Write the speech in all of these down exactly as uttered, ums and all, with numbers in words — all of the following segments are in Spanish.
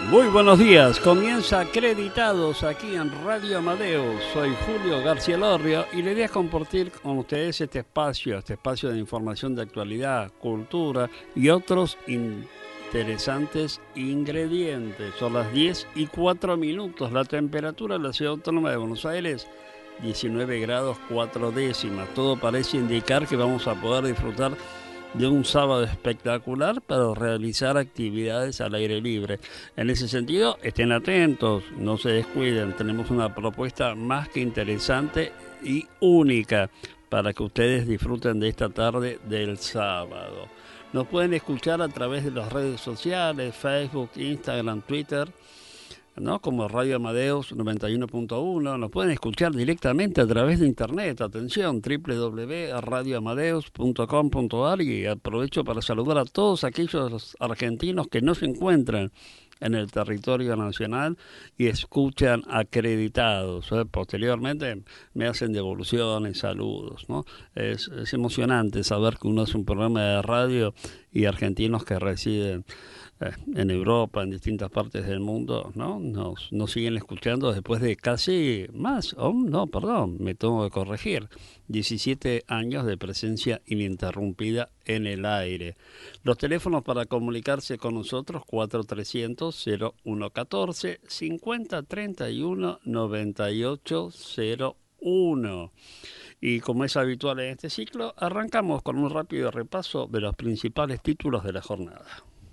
Muy buenos días, comienza Acreditados aquí en Radio Amadeus. Soy Julio García Lorrio y le voy a compartir con ustedes este espacio, este espacio de información de actualidad, cultura y otros interesantes ingredientes. Son las diez y cuatro minutos, la temperatura en la ciudad autónoma de Buenos Aires, diecinueve grados cuatro décimas. Todo parece indicar que vamos a poder disfrutar de un sábado espectacular para realizar actividades al aire libre. En ese sentido, estén atentos, no se descuiden, tenemos una propuesta más que interesante y única para que ustedes disfruten de esta tarde del sábado. Nos pueden escuchar a través de las redes sociales, Facebook, Instagram, Twitter, ¿no? Como Radio Amadeus noventa y uno punto uno. Nos pueden escuchar directamente a través de internet. Atención, doble u doble u doble u punto radio amadeus punto com punto a r, y aprovecho para saludar a todos aquellos argentinos que no se encuentran en el territorio nacional y escuchan Acreditados. ¿eh? Posteriormente me hacen devoluciones, saludos, ¿no? Es, es emocionante saber que uno hace un programa de radio y argentinos que residen en Europa, en distintas partes del mundo, ¿no? Nos, nos siguen escuchando después de casi más, oh, no, perdón, me tengo que corregir, diecisiete años de presencia ininterrumpida en el aire. Los teléfonos para comunicarse con nosotros, cuatro trescientos, cero uno catorce, cincuenta treinta y uno, noventa y ocho cero uno. Y como es habitual en este ciclo, arrancamos con un rápido repaso de los principales títulos de la jornada.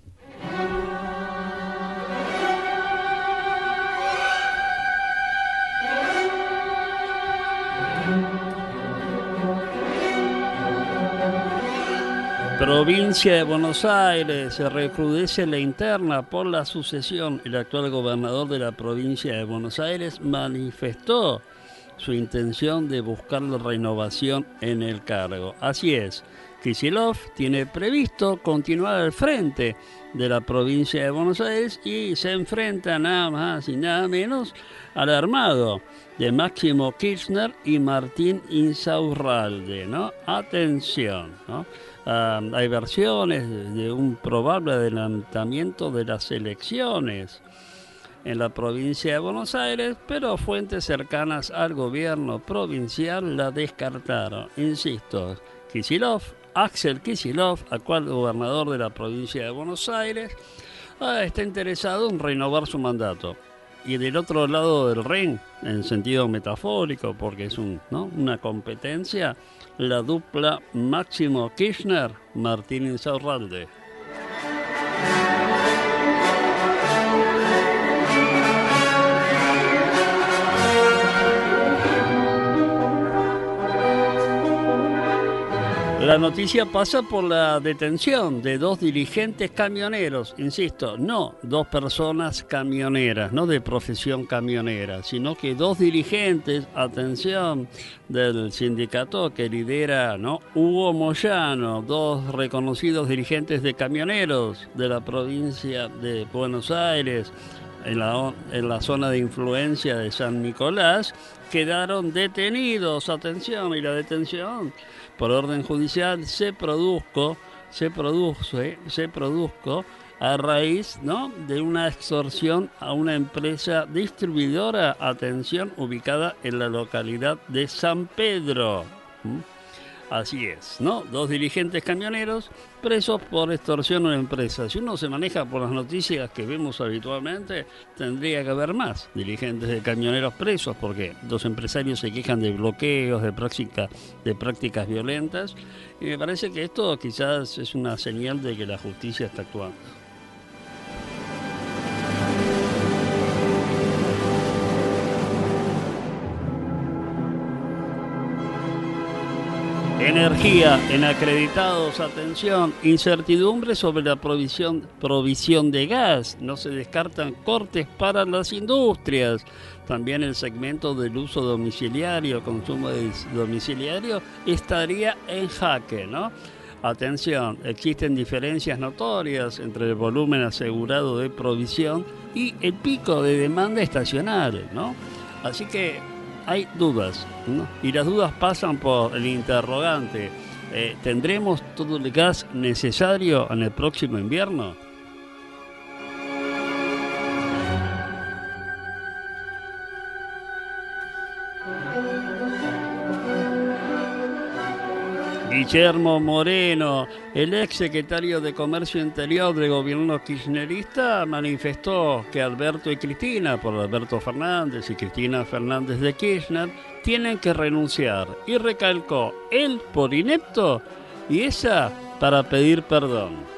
Provincia de Buenos Aires, se recrudece la interna por la sucesión. El actual gobernador de la provincia de Buenos Aires manifestó su intención de buscar la renovación en el cargo. Así es, Kicillof tiene previsto continuar al frente de la provincia de Buenos Aires y se enfrenta nada más y nada menos al armado de Máximo Kirchner y Martín Insaurralde, ¿no? Atención, ¿no? Uh, hay versiones de un probable adelantamiento de las elecciones en la provincia de Buenos Aires, pero fuentes cercanas al gobierno provincial la descartaron. Insisto, Kicillof, Axel Kicillof, actual gobernador de la provincia de Buenos Aires, uh, está interesado en renovar su mandato. Y del otro lado del ring, en sentido metafórico, porque es un, ¿no? una competencia, la dupla Máximo Kirchner, Martín Insaurralde. La noticia pasa por la detención de dos dirigentes camioneros, insisto, no dos personas camioneras, no de profesión camionera, sino que dos dirigentes, atención, del sindicato que lidera, ¿no? Hugo Moyano, dos reconocidos dirigentes de camioneros de la provincia de Buenos Aires, en la, en la zona de influencia de San Nicolás, quedaron detenidos, atención, y la detención por orden judicial se produjo, se produce, se produjo a raíz, ¿no? de una extorsión a una empresa distribuidora, atención, ubicada en la localidad de San Pedro. ¿Mm? Así es, ¿no? Dos dirigentes camioneros presos por extorsión a una empresa. Si uno se maneja por las noticias que vemos habitualmente, tendría que haber más dirigentes de camioneros presos, porque dos empresarios se quejan de bloqueos, de, práctica, de prácticas violentas, y me parece que esto quizás es una señal de que la justicia está actuando. Energía en Acreditados, atención, incertidumbre sobre la provisión, provisión de gas, no se descartan cortes para las industrias. También el segmento del uso domiciliario, consumo domiciliario, estaría en jaque, ¿no? Atención, existen diferencias notorias entre el volumen asegurado de provisión y el pico de demanda estacional, ¿no? Así que hay dudas, ¿no? Y las dudas pasan por el interrogante, eh, ¿tendremos todo el gas necesario en el próximo invierno? Guillermo Moreno, el ex secretario de Comercio Interior del gobierno kirchnerista, manifestó que Alberto y Cristina, por Alberto Fernández y Cristina Fernández de Kirchner, tienen que renunciar y recalcó, él por inepto y ella para pedir perdón.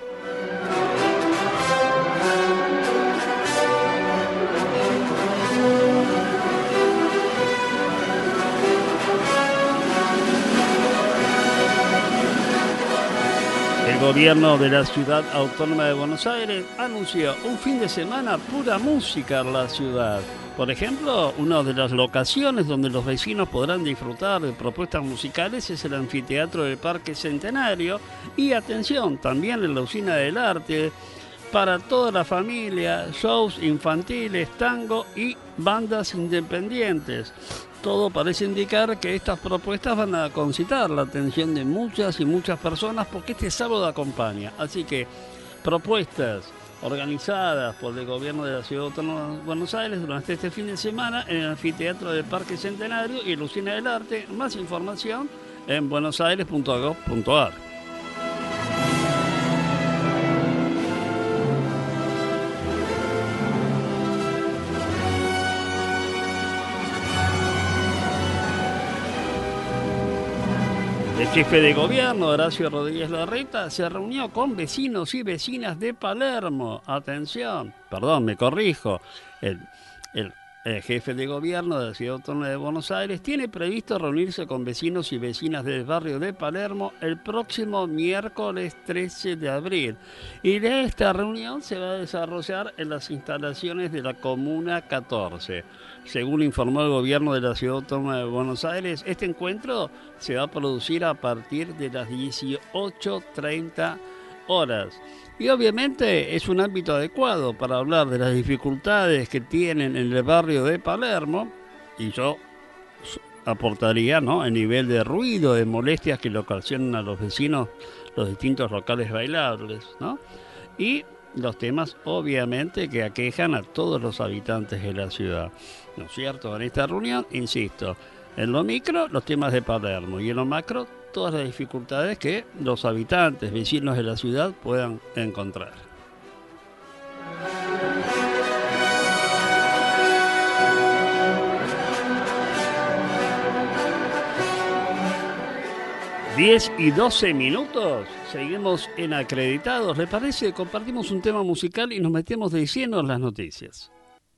El gobierno de la Ciudad Autónoma de Buenos Aires anunció un fin de semana pura música en la ciudad. Por ejemplo, una de las locaciones donde los vecinos podrán disfrutar de propuestas musicales es el anfiteatro del Parque Centenario y, atención, también en la Usina del Arte, para toda la familia, shows infantiles, tango y bandas independientes. Todo parece indicar que estas propuestas van a concitar la atención de muchas y muchas personas porque este sábado acompaña. Así que propuestas organizadas por el gobierno de la Ciudad Autónoma de Buenos Aires durante este fin de semana en el anfiteatro del Parque Centenario y la Usina del Arte. Más información en buenosaires punto gov punto ar. El jefe de gobierno, Horacio Rodríguez Larreta, se reunió con vecinos y vecinas de Palermo. Atención, perdón, me corrijo. El, el, el jefe de gobierno de la Ciudad Autónoma de Buenos Aires tiene previsto reunirse con vecinos y vecinas del barrio de Palermo el próximo miércoles trece de abril. Y de esta reunión se va a desarrollar en las instalaciones de la Comuna catorce. Según informó el gobierno de la Ciudad Autónoma de Buenos Aires, este encuentro se va a producir a partir de las dieciocho treinta horas. Y obviamente es un ámbito adecuado para hablar de las dificultades que tienen en el barrio de Palermo, y yo aportaría, ¿no?, el nivel de ruido, de molestias que le ocasionan a los vecinos los distintos locales bailables, ¿no? Y los temas, obviamente, que aquejan a todos los habitantes de la ciudad, ¿no es cierto? En esta reunión, insisto, en lo micro, los temas de Palermo, y en lo macro, todas las dificultades que los habitantes, vecinos de la ciudad puedan encontrar. diez y doce minutos, seguimos en Acreditados. ¿Le parece? Compartimos un tema musical y nos metemos de lleno en las noticias.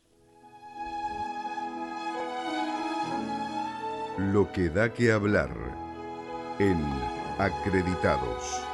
Lo que da que hablar en Acreditados.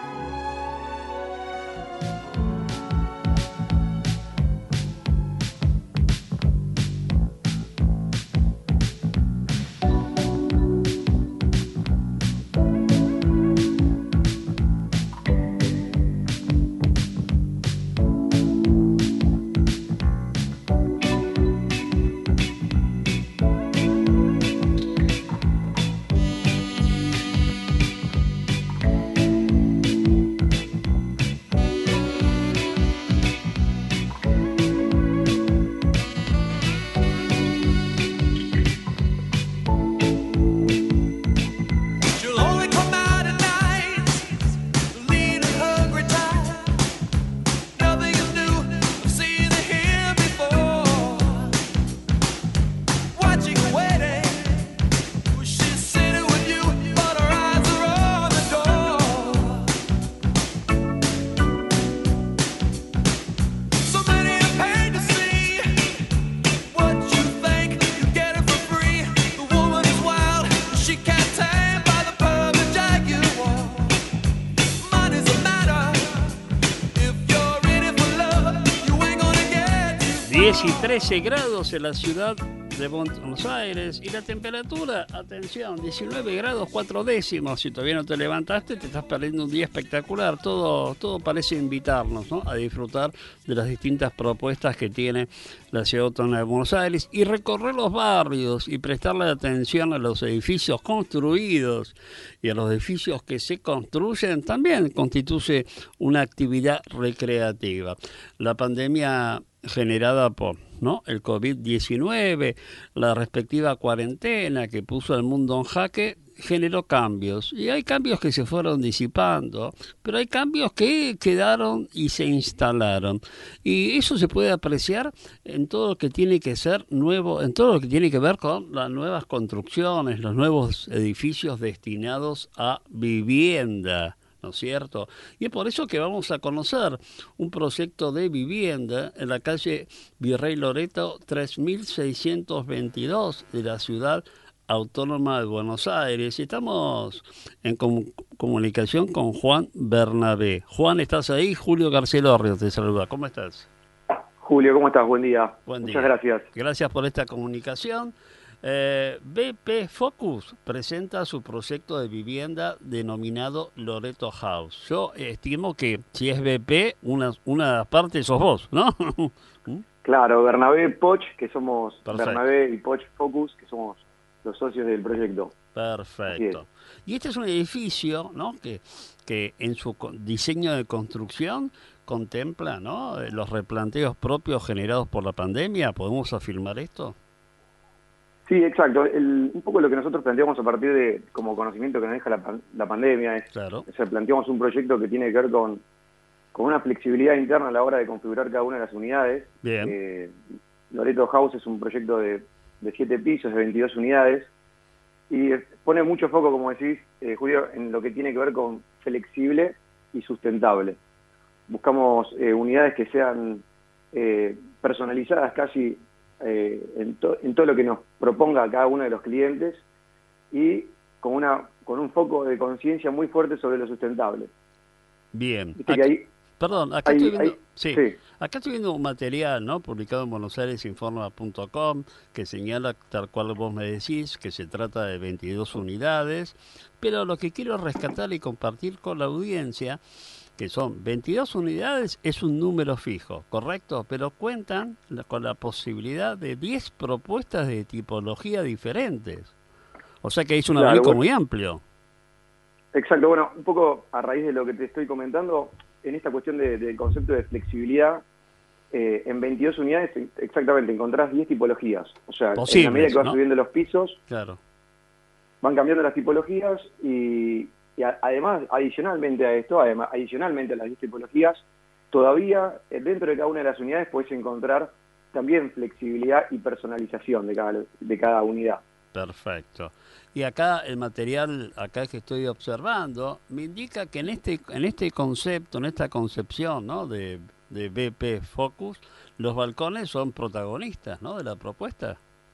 diez y trece grados en la ciudad de Buenos Aires y la temperatura, atención, diecinueve grados cuatro décimos. Si todavía no te levantaste, te estás perdiendo un día espectacular. Todo, todo parece invitarnos, ¿no?, a disfrutar de las distintas propuestas que tiene la Ciudad Autónoma de Buenos Aires y recorrer los barrios y prestarle atención a los edificios construidos y a los edificios que se construyen también constituye una actividad recreativa. La pandemia generada por, ¿no?, el COVID diecinueve, la respectiva cuarentena que puso al mundo en jaque, generó cambios. Y hay cambios que se fueron disipando, pero hay cambios que quedaron y se instalaron. Y eso se puede apreciar en todo lo que tiene que ser nuevo, en todo lo que tiene que ver con las nuevas construcciones, los nuevos edificios destinados a vivienda, ¿no es cierto? Y es por eso que vamos a conocer un proyecto de vivienda en la calle Virrey Loreto tres mil seiscientos veintidós de la ciudad autónoma de Buenos Aires. Estamos en com comunicación con Juan Bernabé. Juan, ¿estás ahí? Julio Garcielorrio te saluda. ¿Cómo estás? Julio, ¿cómo estás? Buen día. Buen Muchas día. gracias. Gracias por esta comunicación. Eh, B P Focus presenta su proyecto de vivienda denominado Loreto House. Yo estimo que si es B P, una, una parte sos vos, ¿no? Claro, Bernabé Poch, que somos Perfecto. Bernabé y Poch Focus, que somos los socios del proyecto. Perfecto. Y este es un edificio, ¿no?, que, que en su diseño de construcción contempla, ¿no?, los replanteos propios generados por la pandemia. ¿Podemos afirmar esto? Sí, exacto. El, un poco lo que nosotros planteamos a partir de, como conocimiento que nos deja la, la pandemia, es, claro. o sea, planteamos un proyecto que tiene que ver con, con una flexibilidad interna a la hora de configurar cada una de las unidades. Bien. Eh, Loreto House es un proyecto de, de siete pisos, de veintidós unidades, y pone mucho foco, como decís, eh, Julio, en lo que tiene que ver con flexible y sustentable. Buscamos eh, unidades que sean eh, personalizadas casi eh, en, to en todo lo que nos proponga cada uno de los clientes y con, una, con un foco de conciencia muy fuerte sobre lo sustentable. Bien. Viste que ahí, Perdón, acá hay, estoy viendo, hay, sí, sí. acá estoy viendo un material, ¿no?, publicado en buenos aires informa punto com, que señala, tal cual vos me decís, que se trata de veintidós unidades, pero lo que quiero rescatar y compartir con la audiencia, que son veintidós unidades, es un número fijo, ¿correcto? Pero cuentan con la posibilidad de diez propuestas de tipología diferentes. O sea que es un Claro, abanico bueno, muy amplio. Exacto, bueno, un poco a raíz de lo que te estoy comentando, en esta cuestión de, del concepto de flexibilidad, eh, en veintidós unidades exactamente encontrás diez tipologías. O sea, Posibles, en la medida que vas ¿no? subiendo los pisos, Claro. van cambiando las tipologías y, y a, además, adicionalmente a esto, además, adicionalmente a las diez tipologías, todavía eh, dentro de cada una de las unidades puedes encontrar también flexibilidad y personalización de cada, de cada unidad. Perfecto. Y acá el material, acá que estoy observando, me indica que en este en este concepto, en esta concepción, ¿no?, de, de B P Focus, los balcones son protagonistas, ¿no?, de la propuesta.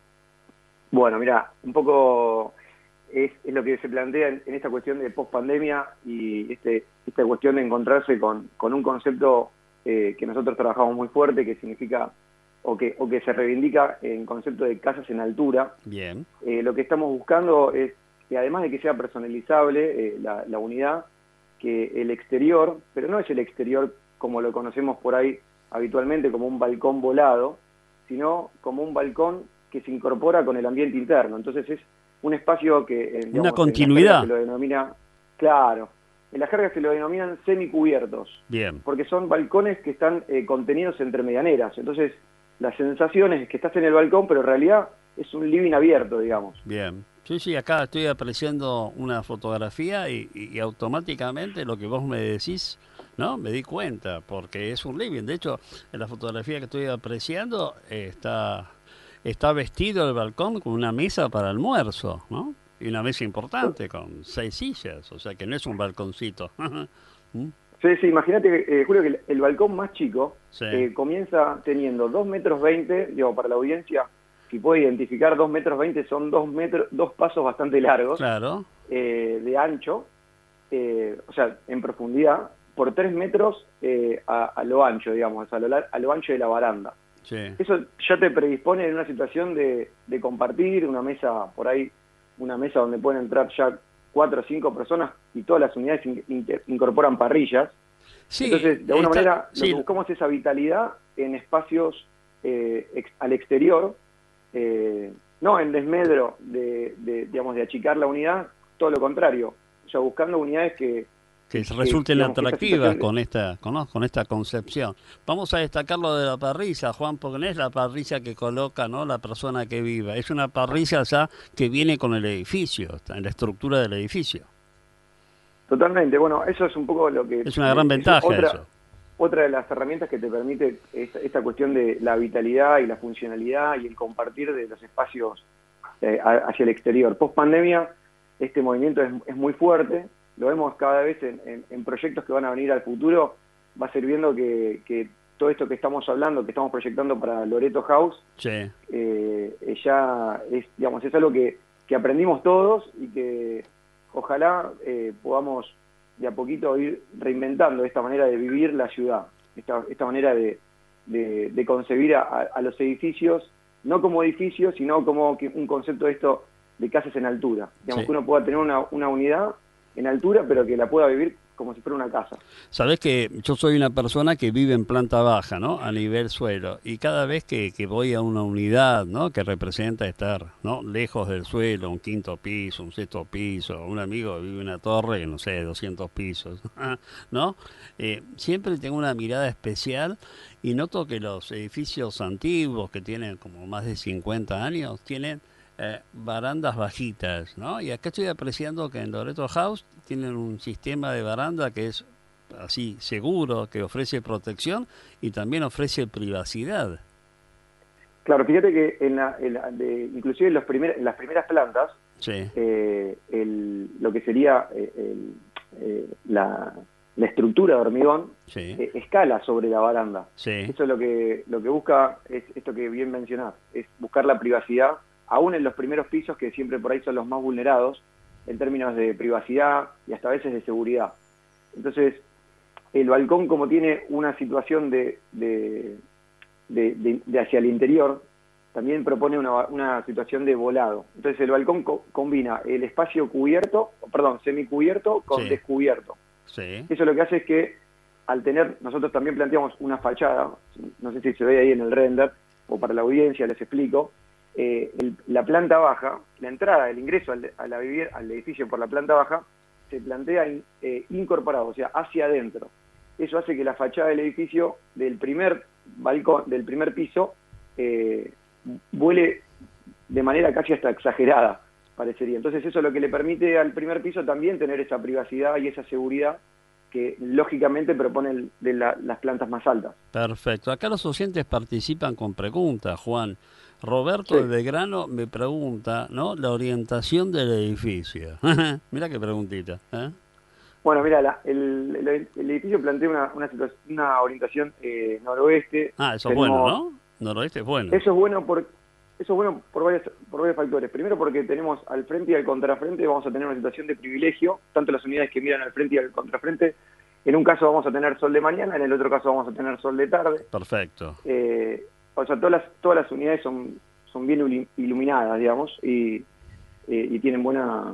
Bueno, mira, un poco es, es lo que se plantea en, en esta cuestión de post-pandemia y este, esta cuestión de encontrarse con, con un concepto eh, que nosotros trabajamos muy fuerte, que significa o que, o que se reivindica en concepto de casas en altura. Bien. Eh, lo que estamos buscando es que además de que sea personalizable eh, la, la unidad, que el exterior, pero no es el exterior como lo conocemos por ahí habitualmente como un balcón volado, sino como un balcón que se incorpora con el ambiente interno. Entonces es un espacio que... Eh, digamos, una continuidad. Se lo denomina, claro, en las jergas se lo denominan semicubiertos. Bien. Porque son balcones que están eh, contenidos entre medianeras. Entonces la sensación es que estás en el balcón, pero en realidad es un living abierto, digamos. Bien. Sí, sí, acá estoy apreciando una fotografía y, y, y automáticamente lo que vos me decís, ¿no?, me di cuenta, porque es un living. De hecho, en la fotografía que estoy apreciando eh, está, está vestido el balcón con una mesa para almuerzo, ¿no? Y una mesa importante con seis sillas, o sea que no es un balconcito. ¿Mm? Sí, sí, imagínate, eh, Julio, que el, el balcón más chico Sí. eh, comienza teniendo dos metros veinte, digo, para la audiencia, si puede identificar dos metros veinte, son dos metros, dos pasos bastante largos, Claro. eh, de ancho, eh, o sea, en profundidad, por tres metros eh, a, a lo ancho, digamos, a lo, a lo ancho de la baranda. Sí. Eso ya te predispone en una situación de, de compartir una mesa, por ahí, una mesa donde pueden entrar ya cuatro o cinco personas y todas las unidades in, in, incorporan parrillas. Sí, entonces, de alguna está, manera, sí. lo que buscamos es esa vitalidad en espacios eh, ex, al exterior, eh, no en desmedro de, de, digamos, de achicar la unidad, todo lo contrario, o sea, buscando unidades que, que resulten digamos, atractivas esta con esta con, ¿no? con esta concepción. Vamos a destacar lo de la parrilla, Juan, porque no es la parrilla que coloca, ¿no?, la persona que viva, es una parrilla ya que viene con el edificio, en la estructura del edificio. Totalmente, bueno, eso es un poco lo que... Es una gran ventaja otra, eso. Otra de las herramientas que te permite esta, esta cuestión de la vitalidad y la funcionalidad y el compartir de los espacios eh, hacia el exterior. Post pandemia, este movimiento es, es muy fuerte, lo vemos cada vez en, en, en proyectos que van a venir al futuro, va a ser viendo que, que todo esto que estamos hablando, que estamos proyectando para Loreto House, sí. eh, ya es, digamos, es algo que, que aprendimos todos y que ojalá eh, podamos de a poquito ir reinventando esta manera de vivir la ciudad, esta, esta manera de, de, de concebir a, a los edificios, no como edificios, sino como que un concepto de esto de casas en altura. Digamos, sí. que uno pueda tener una, una unidad en altura, pero que la pueda vivir como si fuera una casa. Sabés que yo soy una persona que vive en planta baja, ¿no?, a nivel suelo, y cada vez que, que voy a una unidad, ¿no?, que representa estar, ¿no?, lejos del suelo, un quinto piso, un sexto piso, un amigo vive en una torre, no sé, doscientos pisos, ¿no?, eh, siempre tengo una mirada especial y noto que los edificios antiguos que tienen como más de cincuenta años tienen Eh, barandas bajitas, ¿no? Y acá estoy apreciando que en Loreto House tienen un sistema de baranda que es así seguro, que ofrece protección y también ofrece privacidad. Claro, fíjate que en la, en la de, inclusive en, los primer, en las primeras plantas, sí. eh, el, lo que sería eh, el, eh, la, la estructura de hormigón sí. eh, escala sobre la baranda. Sí. Eso es lo que lo que busca, es esto que bien mencionás, es buscar la privacidad aún en los primeros pisos, que siempre por ahí son los más vulnerados en términos de privacidad y hasta a veces de seguridad. Entonces, el balcón, como tiene una situación de, de, de, de, de hacia el interior, también propone una, una situación de volado. Entonces, el balcón co combina el espacio cubierto, perdón, semicubierto con sí. descubierto. Sí. Eso lo que hace es que, al tener, nosotros también planteamos una fachada, no sé si se ve ahí en el render, o para la audiencia les explico. Eh, el, la planta baja, la entrada, el ingreso al, a la vivir, al edificio por la planta baja, se plantea in, eh, incorporado, o sea, hacia adentro. Eso hace que la fachada del edificio, del primer balcón, del primer piso, eh, vuele de manera casi hasta exagerada, parecería. Entonces eso es lo que le permite al primer piso también tener esa privacidad y esa seguridad que lógicamente proponen de la, las plantas más altas. Perfecto. Acá los oyentes participan con preguntas, Juan. Roberto sí. de Belgrano me pregunta, ¿no?, la orientación del edificio. Mira qué preguntita. ¿eh? Bueno, mira, la, el, el, el edificio plantea una, una, una orientación eh, noroeste. Ah, eso Tenemos, es bueno, ¿no? Noroeste es bueno. Eso es bueno por, eso es bueno por, varios, por varios factores. Primero porque tenemos al frente y al contrafrente, vamos a tener una situación de privilegio, tanto las unidades que miran al frente y al contrafrente. En un caso vamos a tener sol de mañana, en el otro caso vamos a tener sol de tarde. Perfecto. Eh, o sea, todas las, todas las unidades son, son bien iluminadas, digamos, y, eh, y tienen buena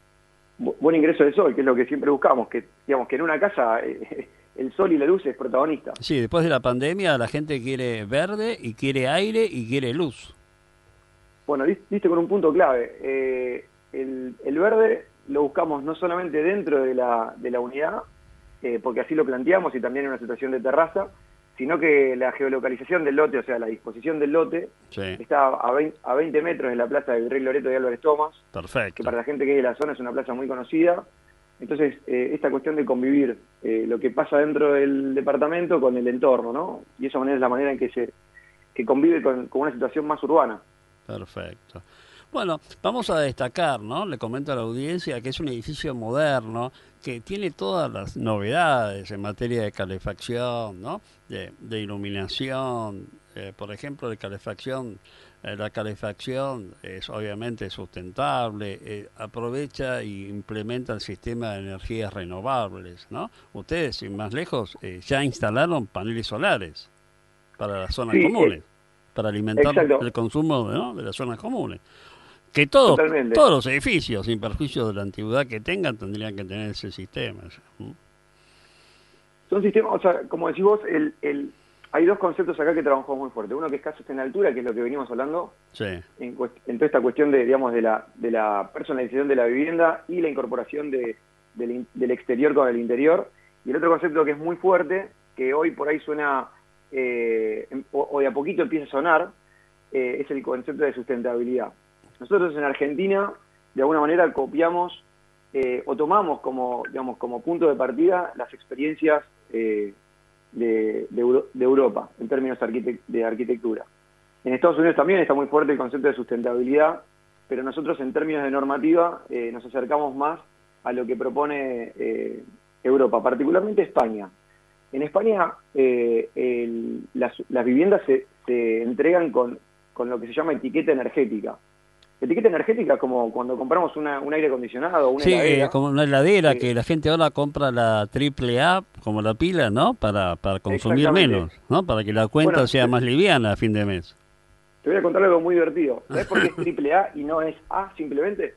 bu buen ingreso de sol, que es lo que siempre buscamos, que digamos que en una casa eh, el sol y la luz es protagonista. Sí, después de la pandemia la gente quiere verde y quiere aire y quiere luz. Bueno, diste con un punto clave. Eh, el, el verde lo buscamos no solamente dentro de la, de la unidad, eh, porque así lo planteamos y también en una situación de terraza, sino que la geolocalización del lote, o sea, la disposición del lote, sí. está a veinte, a veinte metros de la plaza del Virrey Loreto de Álvarez Thomas. Perfecto. Que para la gente que es de la zona es una plaza muy conocida. Entonces, eh, esta cuestión de convivir eh, lo que pasa dentro del departamento con el entorno, ¿no? Y esa manera es la manera en que se que convive con, con una situación más urbana. Perfecto. Bueno, vamos a destacar, ¿no? Le comento a la audiencia que es un edificio moderno que tiene todas las novedades en materia de calefacción, ¿no? De, de iluminación, eh, por ejemplo, de calefacción. Eh, la calefacción es obviamente sustentable, eh, aprovecha y implementa el sistema de energías renovables, ¿no? Ustedes, sin más lejos, eh, ya instalaron paneles solares para las zonas sí, comunes, eh, para alimentar exacto. el consumo, ¿no?, de las zonas comunes. Que todos, todos los edificios, sin perjuicio de la antigüedad que tengan, tendrían que tener ese sistema. ¿Mm? Son sistemas, o sea, como decís vos, el, el, hay dos conceptos acá que trabajamos muy fuerte. Uno que es casas en altura, que es lo que venimos hablando, sí. en, en toda esta cuestión de, digamos, de la, de la personalización de la vivienda y la incorporación de, del, del exterior con el interior. Y el otro concepto que es muy fuerte, que hoy por ahí suena, eh, o, o de a poquito empieza a sonar, eh, es el concepto de sustentabilidad. Nosotros en Argentina, de alguna manera, copiamos eh, o tomamos como, digamos, como punto de partida las experiencias eh, de, de, Euro, de Europa, en términos arquitect de arquitectura. En Estados Unidos también está muy fuerte el concepto de sustentabilidad, pero nosotros en términos de normativa eh, nos acercamos más a lo que propone eh, Europa, particularmente España. En España eh, el, las, las viviendas se, se entregan con, con lo que se llama etiqueta energética. Etiqueta energética es como cuando compramos una, un aire acondicionado o una sí, heladera. Eh, como una heladera, eh, que la gente ahora compra la triple A, como la pila, ¿no? Para, para consumir menos, ¿no? Para que la cuenta bueno, sea más liviana a fin de mes. Te voy a contar algo muy divertido. ¿Sabes por qué es triple A y no es A simplemente?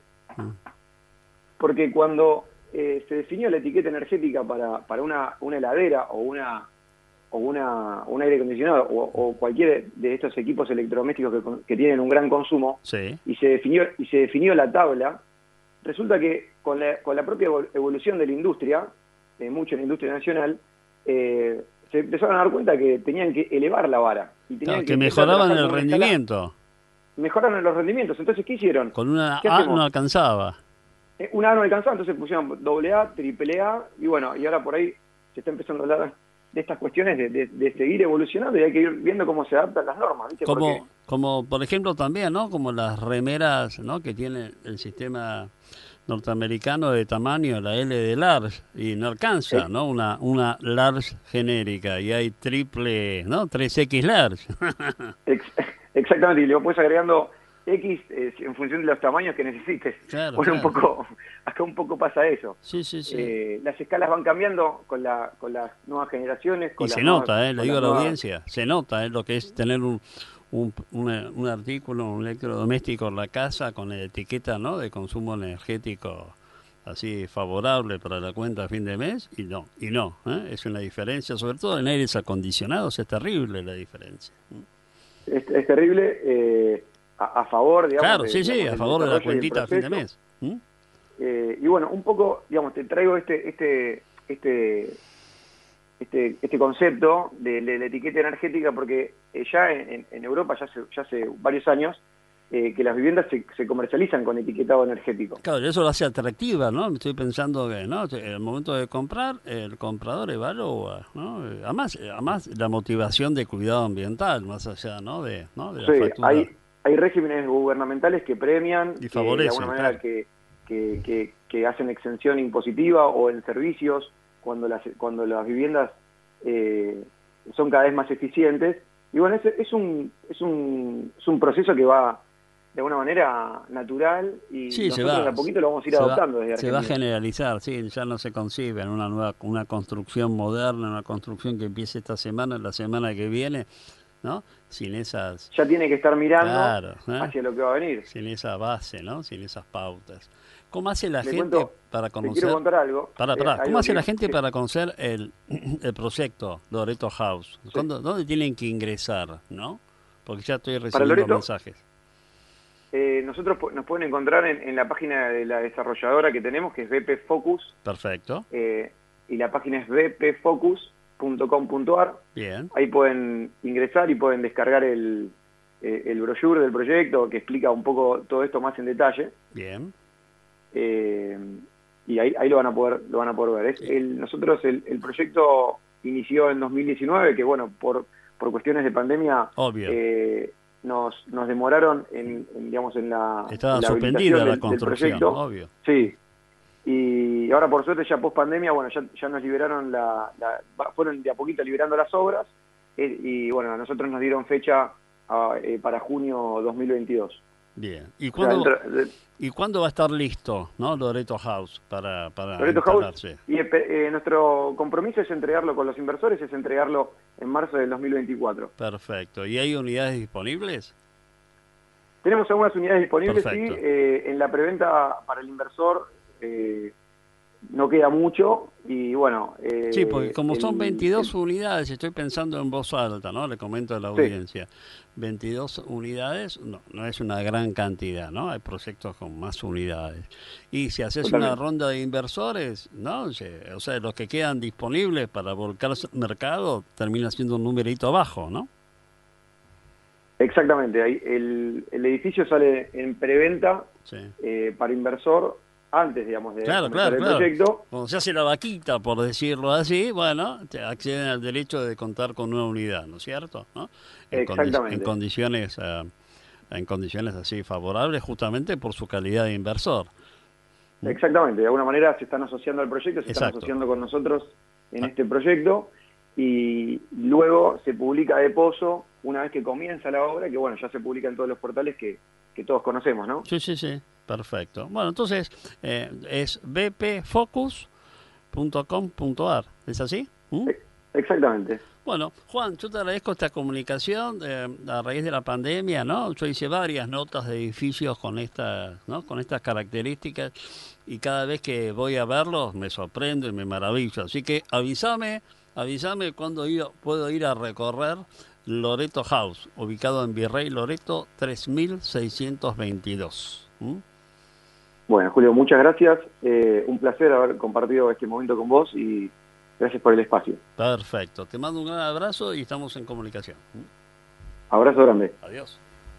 Porque cuando eh, se definió la etiqueta energética para, para una, una heladera o una o una un aire acondicionado o, o cualquier de estos equipos electrodomésticos que, que tienen un gran consumo, sí. y se definió y se definió la tabla, resulta que con la, con la propia evolución de la industria, eh, mucho en la industria nacional, eh, se empezaron a dar cuenta que tenían que elevar la vara. Y tenían Claro, que, que mejoraban el una rendimiento. Escala. Mejoraron los rendimientos. Entonces, ¿qué hicieron? Con una ¿Qué A hacemos? no alcanzaba. Eh, una A no alcanzaba, entonces pusieron doble A, triple A, y bueno, y ahora por ahí se está empezando a hablar de estas cuestiones de, de, de seguir evolucionando y hay que ir viendo cómo se adaptan las normas, ¿viste? Como, Porque, como por ejemplo también, ¿no? Como las remeras, ¿no? Que tiene el sistema norteamericano de tamaño, la L de large, y no alcanza, ¿no? Una una large genérica, y hay triple, ¿no? tres equis large. ex, exactamente, y le puedes agregando X eh, en función de los tamaños que necesites. Claro, bueno, claro. un poco, acá un poco pasa eso. Sí, sí, sí. Eh, las escalas van cambiando con la con las nuevas generaciones. Con Y las se nuevas, nota, eh, le con digo a las la nuevas... audiencia, se nota eh, lo que es tener un, un, una, un artículo, un electrodoméstico en la casa con la etiqueta, ¿no? De consumo energético así favorable para la cuenta a fin de mes, y no, y no, ¿eh? Es una diferencia, sobre todo en aires acondicionados, es terrible la diferencia. Es, es terrible, eh, a, a favor, digamos. Claro, de, sí, sí, digamos, a favor de la desarrollo y el cuentita a fin de proceso. mes. ¿Mm? Eh, y bueno, un poco, digamos, te traigo este este este este, este concepto de, de la etiqueta energética porque eh, ya en, en Europa, ya hace, ya hace varios años, eh, que las viviendas se, se comercializan con etiquetado energético. Claro, eso lo hace atractiva, ¿no? Me estoy pensando que, ¿no? En el momento de comprar, el comprador evalúa, ¿no? Además, además la motivación de cuidado ambiental, más allá, ¿no? De, ¿no? de la Sí, factura. hay, hay regímenes gubernamentales que premian, Y que, favorecen, de alguna manera claro. que, que, que, que hacen exención impositiva o en servicios cuando las, cuando las viviendas eh, son cada vez más eficientes. Y bueno, es, es, un, es, un, es un proceso que va de alguna manera natural y Sí, se nosotros va, de a poquito lo vamos a ir se adoptando va, desde se Argentina. va a generalizar, sí, ya no se concibe en una nueva una construcción moderna, una construcción que empiece esta semana, la semana que viene, ¿no? Sin esas... Ya tiene que estar mirando Claro, ¿eh? hacia lo que va a venir. Sin esa base, ¿no? Sin esas pautas. ¿Cómo hace la Le gente cuento, para te conocer? quiero contar algo. Pará, pará. Eh, ¿Cómo algo hace que- la gente que- para conocer el, el proyecto Loreto House? Sí. ¿Cuándo- ¿Dónde tienen que ingresar, no? Porque ya estoy Para recibiendo Loreto, mensajes. Eh, nosotros po- nos pueden encontrar en, en la página de la desarrolladora que tenemos, que es B P Focus, Perfecto. eh, y la página es b p focus punto com punto a r. Bien. Ahí pueden ingresar y pueden descargar el, eh, el brochure del proyecto que explica un poco todo esto más en detalle. Bien. Eh, y ahí, ahí lo van a poder lo van a poder ver. Es el, nosotros el, el proyecto inició en dos mil diecinueve, que bueno, por, por cuestiones de pandemia Obvio. eh, nos, nos demoraron en, en, digamos, en la, Estaba en la suspendida habilitación la del- del construcción, proyecto. obvio. Sí. Y ahora por suerte ya post pandemia, bueno, ya, ya nos liberaron la, la- va- fueron de a poquito liberando las obras, eh, y bueno, a nosotros nos dieron fecha ah, eh, para junio dos mil veintidós. Bien. ¿Y O sea, cuándo, dentro de- ¿y cuándo va a estar listo, no? Loreto House para, para Loreto House, instalarse. y eh, nuestro compromiso es entregarlo con los inversores, es entregarlo en marzo del dos mil veinticuatro. Perfecto. ¿Y hay unidades disponibles? Tenemos algunas unidades disponibles, Perfecto. sí, eh, en la preventa para el inversor, eh, no queda mucho y bueno... Eh, sí, porque como el, son veintidós el, unidades, estoy pensando en voz alta, ¿no? Le comento a la audiencia. Sí. veintidós unidades no, no es una gran cantidad, ¿no? Hay proyectos con más unidades. Y si haces Totalmente. una ronda de inversores, ¿no? O sea, los que quedan disponibles para volcar al mercado termina siendo un numerito bajo, ¿no? Exactamente. El, el edificio sale en preventa sí. eh, para inversor antes, digamos, de claro, comenzar claro, el claro. proyecto. Cuando se hace la vaquita, por decirlo así, bueno, te acceden al derecho de contar con una unidad, ¿no es cierto? ¿No? En Exactamente. Condi- en condiciones, uh, en condiciones así favorables, justamente por su calidad de inversor. Exactamente. De alguna manera se están asociando al proyecto, se Exacto. están asociando con nosotros en ah. este proyecto y luego se publica de pozo una vez que comienza la obra, que bueno, ya se publica en todos los portales que, que todos conocemos, ¿no? Sí, sí, sí. Perfecto. Bueno, entonces eh, es b p focus punto com punto a r, ¿es así? ¿Mm? Exactamente. Bueno, Juan, yo te agradezco esta comunicación eh, a raíz de la pandemia, ¿no? Yo hice varias notas de edificios con estas, ¿no? Con estas características y cada vez que voy a verlos me sorprendo y me maravillo. Así que avísame, avísame cuando yo puedo ir a recorrer Loreto House, ubicado en Virrey Loreto tres mil seiscientos veintidós. ¿Mm? Bueno, Julio, muchas gracias. Eh, un placer haber compartido este momento con vos y gracias por el espacio. Perfecto. Te mando un gran abrazo y estamos en comunicación. Abrazo grande. Adiós.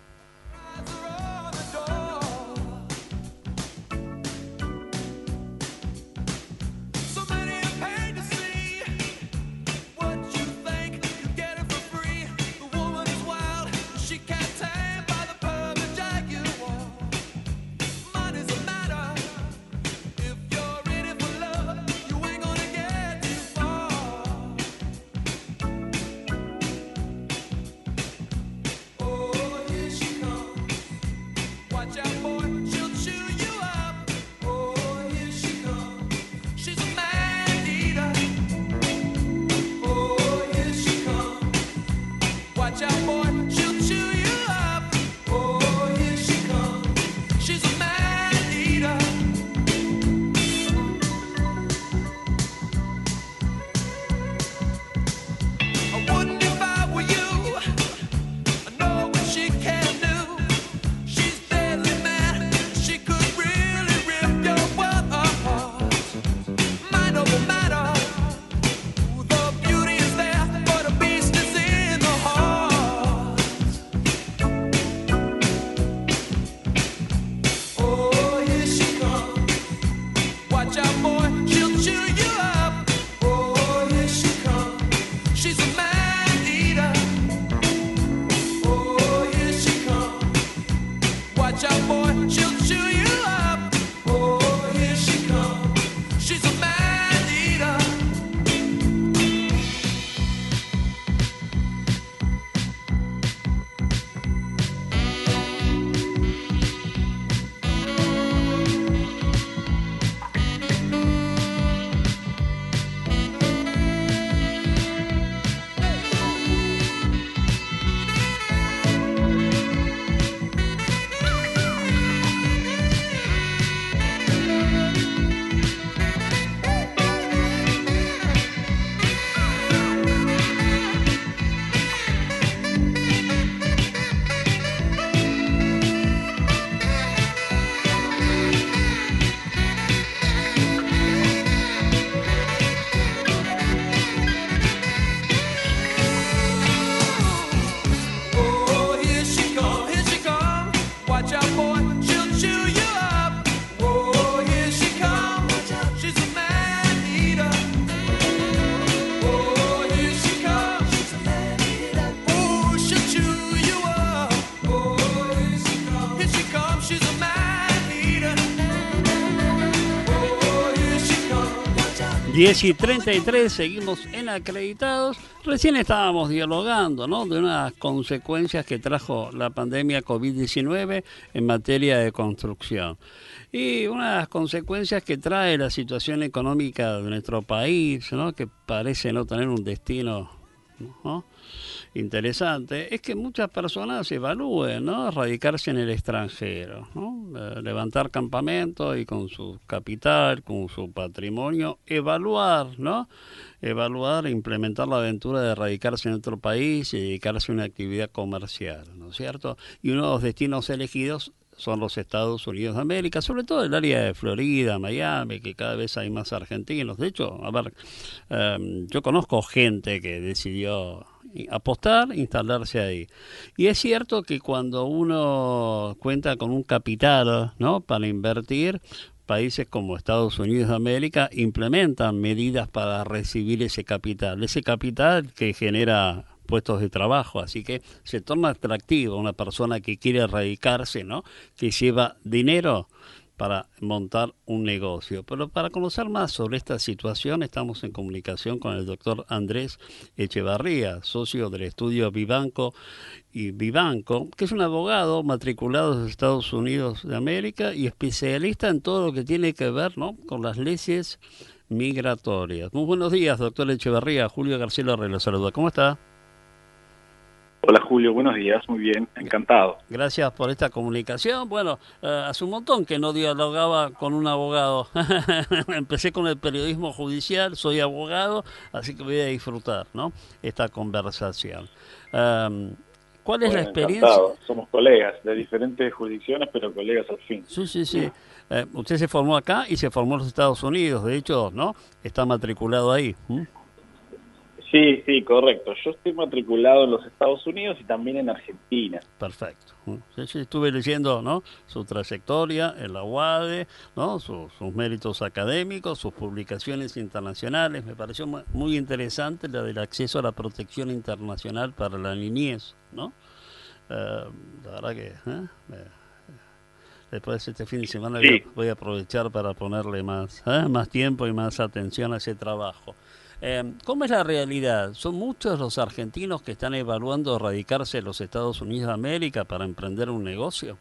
diez y treinta y tres, seguimos en Acreditados. Recién estábamos dialogando, ¿no?, de unas consecuencias que trajo la pandemia COVID diecinueve en materia de construcción. Y unas consecuencias que trae la situación económica de nuestro país, ¿no?, que parece no tener un destino ¿no? Interesante es que muchas personas evalúen, ¿no?, radicarse en el extranjero, ¿no? Eh, levantar campamentos y con su capital, con su patrimonio, evaluar, ¿no? Evaluar e implementar la aventura de radicarse en otro país y dedicarse a una actividad comercial, ¿no es cierto? Y uno de los destinos elegidos son los Estados Unidos de América, sobre todo el área de Florida, Miami, que cada vez hay más argentinos. De hecho, a ver, eh, yo conozco gente que decidió apostar, instalarse ahí. Y es cierto que cuando uno cuenta con un capital, ¿no?, para invertir, países como Estados Unidos de América implementan medidas para recibir ese capital, ese capital que genera puestos de trabajo, así que se torna atractivo una persona que quiere radicarse, ¿no?, que lleva dinero para montar un negocio. Pero para conocer más sobre esta situación estamos en comunicación con el doctor Andrés Echevarría, socio del estudio Vivanco y Vivanco, que es un abogado matriculado en los Estados Unidos de América y especialista en todo lo que tiene que ver, ¿no?, con las leyes migratorias. Muy buenos días, doctor Echevarría. Julio García Lorre lo saluda. ¿Cómo está? Hola Julio, buenos días, muy bien, encantado. Gracias por esta comunicación. Bueno, eh, hace un montón que no dialogaba con un abogado. Empecé con el periodismo judicial, soy abogado, así que voy a disfrutar, ¿no?, esta conversación. Um, ¿Cuál es bueno, la experiencia? Encantado. Somos colegas de diferentes jurisdicciones, pero colegas al fin. Sí, sí, sí. Eh, usted se formó acá y se formó en los Estados Unidos, de hecho, ¿no?, está matriculado ahí. ¿Mm? Sí, sí, correcto. Yo estoy matriculado en los Estados Unidos y también en Argentina. Perfecto. Sí, sí, estuve leyendo, ¿no?, su trayectoria en la U A D E, ¿no?, sus, sus méritos académicos, sus publicaciones internacionales. Me pareció muy interesante la del acceso a la protección internacional para la niñez, ¿no? Uh, la verdad que ¿eh? después de este fin de semana sí. voy, a, voy a aprovechar para ponerle más, ¿eh? más tiempo y más atención a ese trabajo. Eh, ¿Cómo es la realidad? ¿Son muchos los argentinos que están evaluando radicarse en los Estados Unidos de América para emprender un negocio?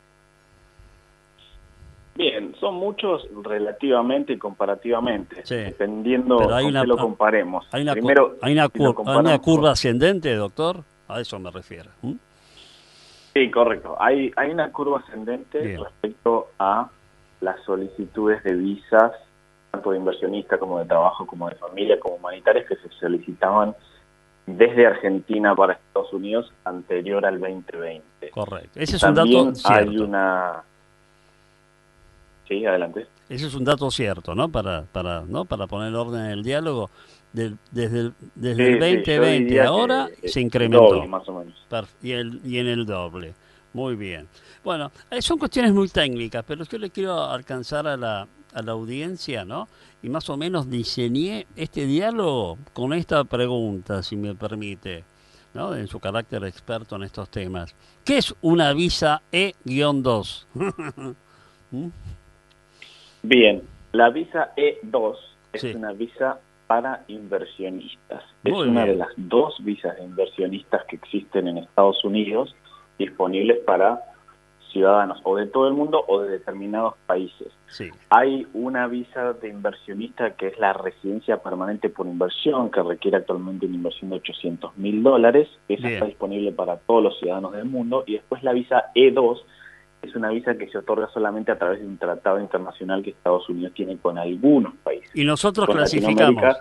Bien, son muchos relativamente y comparativamente, sí. dependiendo Pero hay con una, qué lo comparemos. Hay una, Primero, hay una, si cur, lo hay una curva con... ascendente, doctor, a eso me refiero. ¿Mm? Sí, correcto. Hay, hay una curva ascendente Bien. respecto a las solicitudes de visas, tanto de inversionista como de trabajo, como de familia, como humanitarias, que se solicitaban desde Argentina para Estados Unidos anterior al veinte veinte. Correcto. Ese es También un dato cierto. Hay una... Sí, adelante. Ese es un dato cierto, ¿no? Para, para, ¿no? para poner orden en el diálogo. Del, desde el, desde sí, el veinte veinte sí, ahora que, se incrementó. Doble, más o menos. Y, el, y en el doble. Muy bien. Bueno, son cuestiones muy técnicas, pero yo le quiero alcanzar a la, a la audiencia, ¿no? Y más o menos diseñé este diálogo con esta pregunta, si me permite, ¿no?, en su carácter experto en estos temas. ¿Qué es una visa E dos? ¿Mm? Bien, la visa E dos es sí. una visa para inversionistas. Muy es una bien. de las dos visas de inversionistas que existen en Estados Unidos, disponibles para ciudadanos o de todo el mundo o de determinados países. Sí. Hay una visa de inversionista que es la residencia permanente por inversión, que requiere actualmente una inversión de ochocientos mil dólares. Esa Bien. está disponible para todos los ciudadanos del mundo. Y después la visa E dos es una visa que se otorga solamente a través de un tratado internacional que Estados Unidos tiene con algunos países. Y nosotros con clasificamos.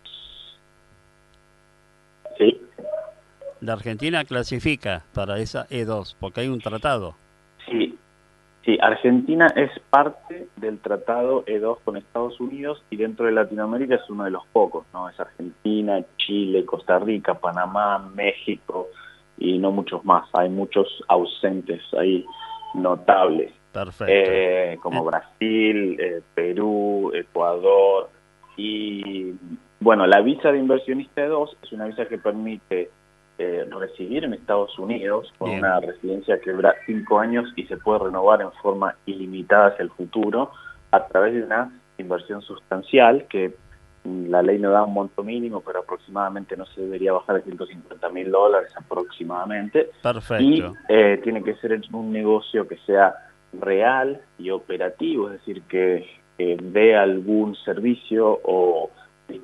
Sí. La Argentina clasifica para esa E dos, porque hay un tratado. Sí, sí, Argentina es parte del tratado E dos con Estados Unidos y dentro de Latinoamérica es uno de los pocos, ¿no? Es Argentina, Chile, Costa Rica, Panamá, México y no muchos más. Hay muchos ausentes ahí notables. Perfecto. Eh, como eh. Brasil, eh, Perú, Ecuador y... Bueno, la visa de inversionista E dos es una visa que permite eh, recibir en Estados Unidos con Bien. una residencia que dura cinco años y se puede renovar en forma ilimitada hacia el futuro a través de una inversión sustancial que la ley no da un monto mínimo, pero aproximadamente no se debería bajar de ciento cincuenta mil dólares aproximadamente. Perfecto. Y eh, tiene que ser un negocio que sea real y operativo, es decir, que, que dé algún servicio o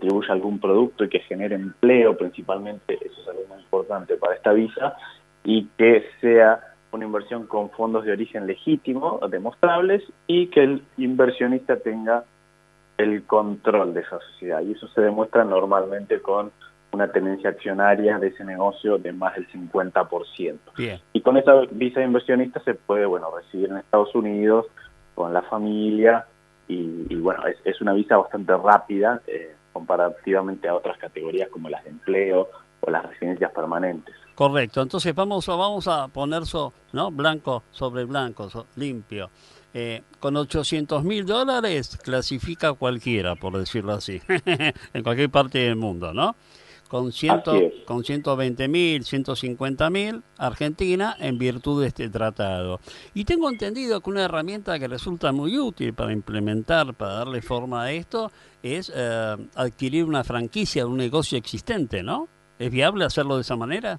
contribuya a algún producto y que genere empleo principalmente, eso es algo muy importante para esta visa, y que sea una inversión con fondos de origen legítimo, demostrables, y que el inversionista tenga el control de esa sociedad. Y eso se demuestra normalmente con una tenencia accionaria de ese negocio de más del cincuenta por ciento. Bien. Y con esa visa de inversionista se puede, bueno, residir en Estados Unidos con la familia, y, y bueno, es, es una visa bastante rápida eh, comparativamente a otras categorías como las de empleo o las residencias permanentes. Correcto, entonces vamos a, vamos a poner so, ¿no? blanco sobre blanco, so, limpio. Eh, con ochocientos mil dólares clasifica cualquiera, por decirlo así, en cualquier parte del mundo, ¿no? Con, ciento, con ciento veinte mil, ciento cincuenta mil, Argentina en virtud de este tratado. Y tengo entendido que una herramienta que resulta muy útil para implementar, para darle forma a esto, es eh, adquirir una franquicia de un negocio existente, ¿no? ¿Es viable hacerlo de esa manera?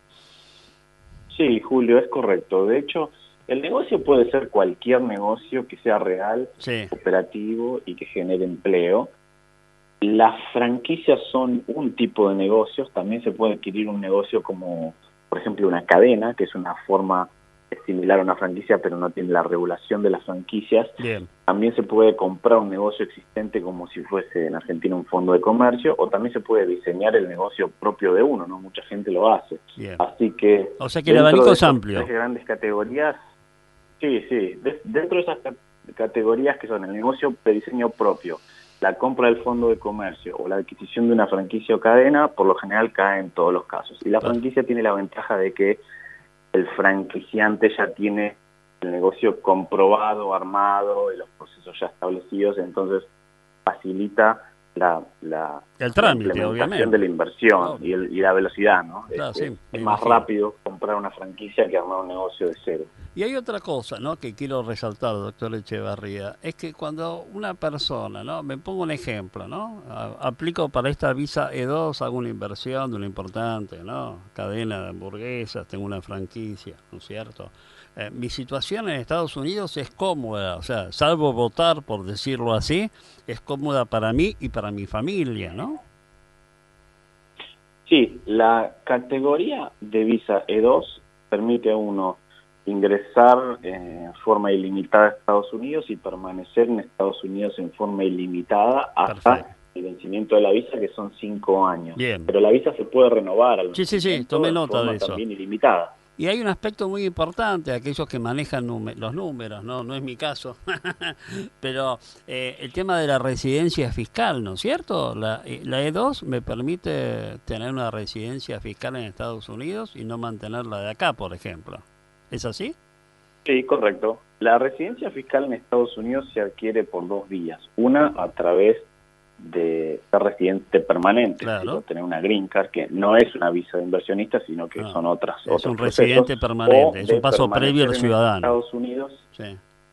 Sí, Julio, es correcto. De hecho, el negocio puede ser cualquier negocio que sea real, sí, operativo y que genere empleo. Las franquicias son un tipo de negocios. También se puede adquirir un negocio como, por ejemplo, una cadena, que es una forma similar a una franquicia, pero no tiene la regulación de las franquicias. Bien. También se puede comprar un negocio existente como si fuese en Argentina un fondo de comercio, o también se puede diseñar el negocio propio de uno, ¿no? Mucha gente lo hace. Bien. Así que... O sea que el abanico es amplio. Tres grandes categorías, sí, sí. De, dentro de esas categorías que son el negocio de diseño propio, la compra del fondo de comercio o la adquisición de una franquicia o cadena, por lo general cae en todos los casos. Y la franquicia tiene la ventaja de que el franquiciante ya tiene el negocio comprobado, armado, y los procesos ya establecidos, entonces facilita la, la, el trámite, la implementación obviamente, de la inversión, oh. y, el, y la velocidad, ¿no? Claro, es sí, es, es más rápido comprar una franquicia que armar un negocio de cero. Y hay otra cosa, ¿no?, que quiero resaltar, doctor Echevarría, es que cuando una persona, ¿no?, me pongo un ejemplo, ¿no?, A, aplico para esta visa E dos, hago una inversión de una importante, ¿no?, cadena de hamburguesas, tengo una franquicia, ¿no es cierto? Eh, mi situación en Estados Unidos es cómoda, o sea, salvo votar, por decirlo así, es cómoda para mí y para mi familia, ¿no? Sí, la categoría de visa E dos permite a uno ingresar en forma ilimitada a Estados Unidos y permanecer en Estados Unidos en forma ilimitada hasta Perfecto. el vencimiento de la visa, que son cinco años. Bien. Pero la visa se puede renovar al Sí, sí, sí, tomé nota de eso. También ilimitada. Y hay un aspecto muy importante, aquellos que manejan los números, no no es mi caso, pero eh, el tema de la residencia fiscal, ¿no es cierto? La, la E dos me permite tener una residencia fiscal en Estados Unidos y no mantenerla de acá, por ejemplo. ¿Es así? Sí, correcto. La residencia fiscal en Estados Unidos se adquiere por dos vías. Una, a través de ser residente permanente, claro. tener una green card, que no es una visa de inversionista, sino que no, son otras es otros un residente permanente, es un paso previo al ciudadano. En Estados Unidos, sí.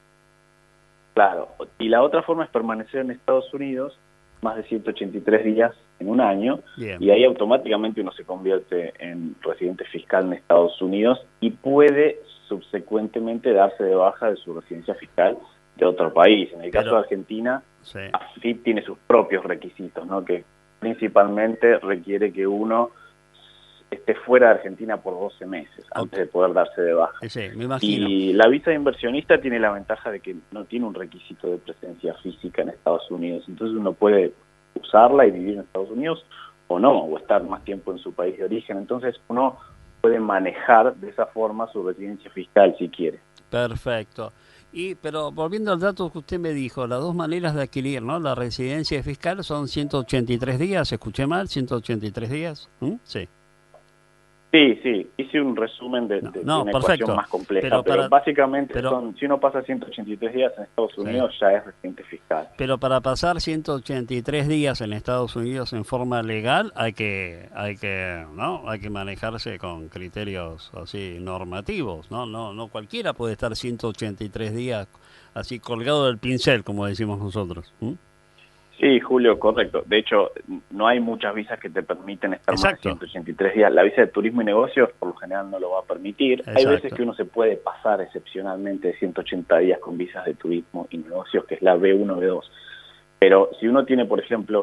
Claro, y la otra forma es permanecer en Estados Unidos más de ciento ochenta y tres días en un año. Bien. Y ahí automáticamente uno se convierte en residente fiscal en Estados Unidos y puede subsecuentemente darse de baja de su residencia fiscal de otro país. En el caso Pero, de Argentina, sí. AFIP tiene sus propios requisitos, ¿no?, que principalmente requiere que uno esté fuera de Argentina por doce meses okay. antes de poder darse de baja. Sí, me imagino. Y la visa de inversionista tiene la ventaja de que no tiene un requisito de presencia física en Estados Unidos, entonces uno puede usarla y vivir en Estados Unidos o no, o estar más tiempo en su país de origen, entonces uno puede manejar de esa forma su residencia fiscal si quiere. Perfecto. Y pero volviendo al dato que usted me dijo, las dos maneras de adquirir, ¿no?, la residencia fiscal son ciento ochenta y tres días, ¿escuché mal? ¿ciento ochenta y tres días? ¿Mm? Sí. Sí, sí, hice un resumen de, de, no, no, de una perfecto. ecuación más compleja, pero, pero para, básicamente pero, son, si uno pasa ciento ochenta y tres días en Estados Unidos sí. ya es residente fiscal. Pero para pasar ciento ochenta y tres días en Estados Unidos en forma legal hay que hay que, ¿no?, hay que manejarse con criterios así normativos, ¿no? No no cualquiera puede estar ciento ochenta y tres días así colgado del pincel, como decimos nosotros. ¿Mm? Sí, Julio, correcto. De hecho, no hay muchas visas que te permiten estar Exacto. más de ciento ochenta y tres días. La visa de turismo y negocios, por lo general, no lo va a permitir. Exacto. Hay veces que uno se puede pasar excepcionalmente de ciento ochenta días con visas de turismo y negocios, que es la B uno, B dos. Pero si uno tiene, por ejemplo,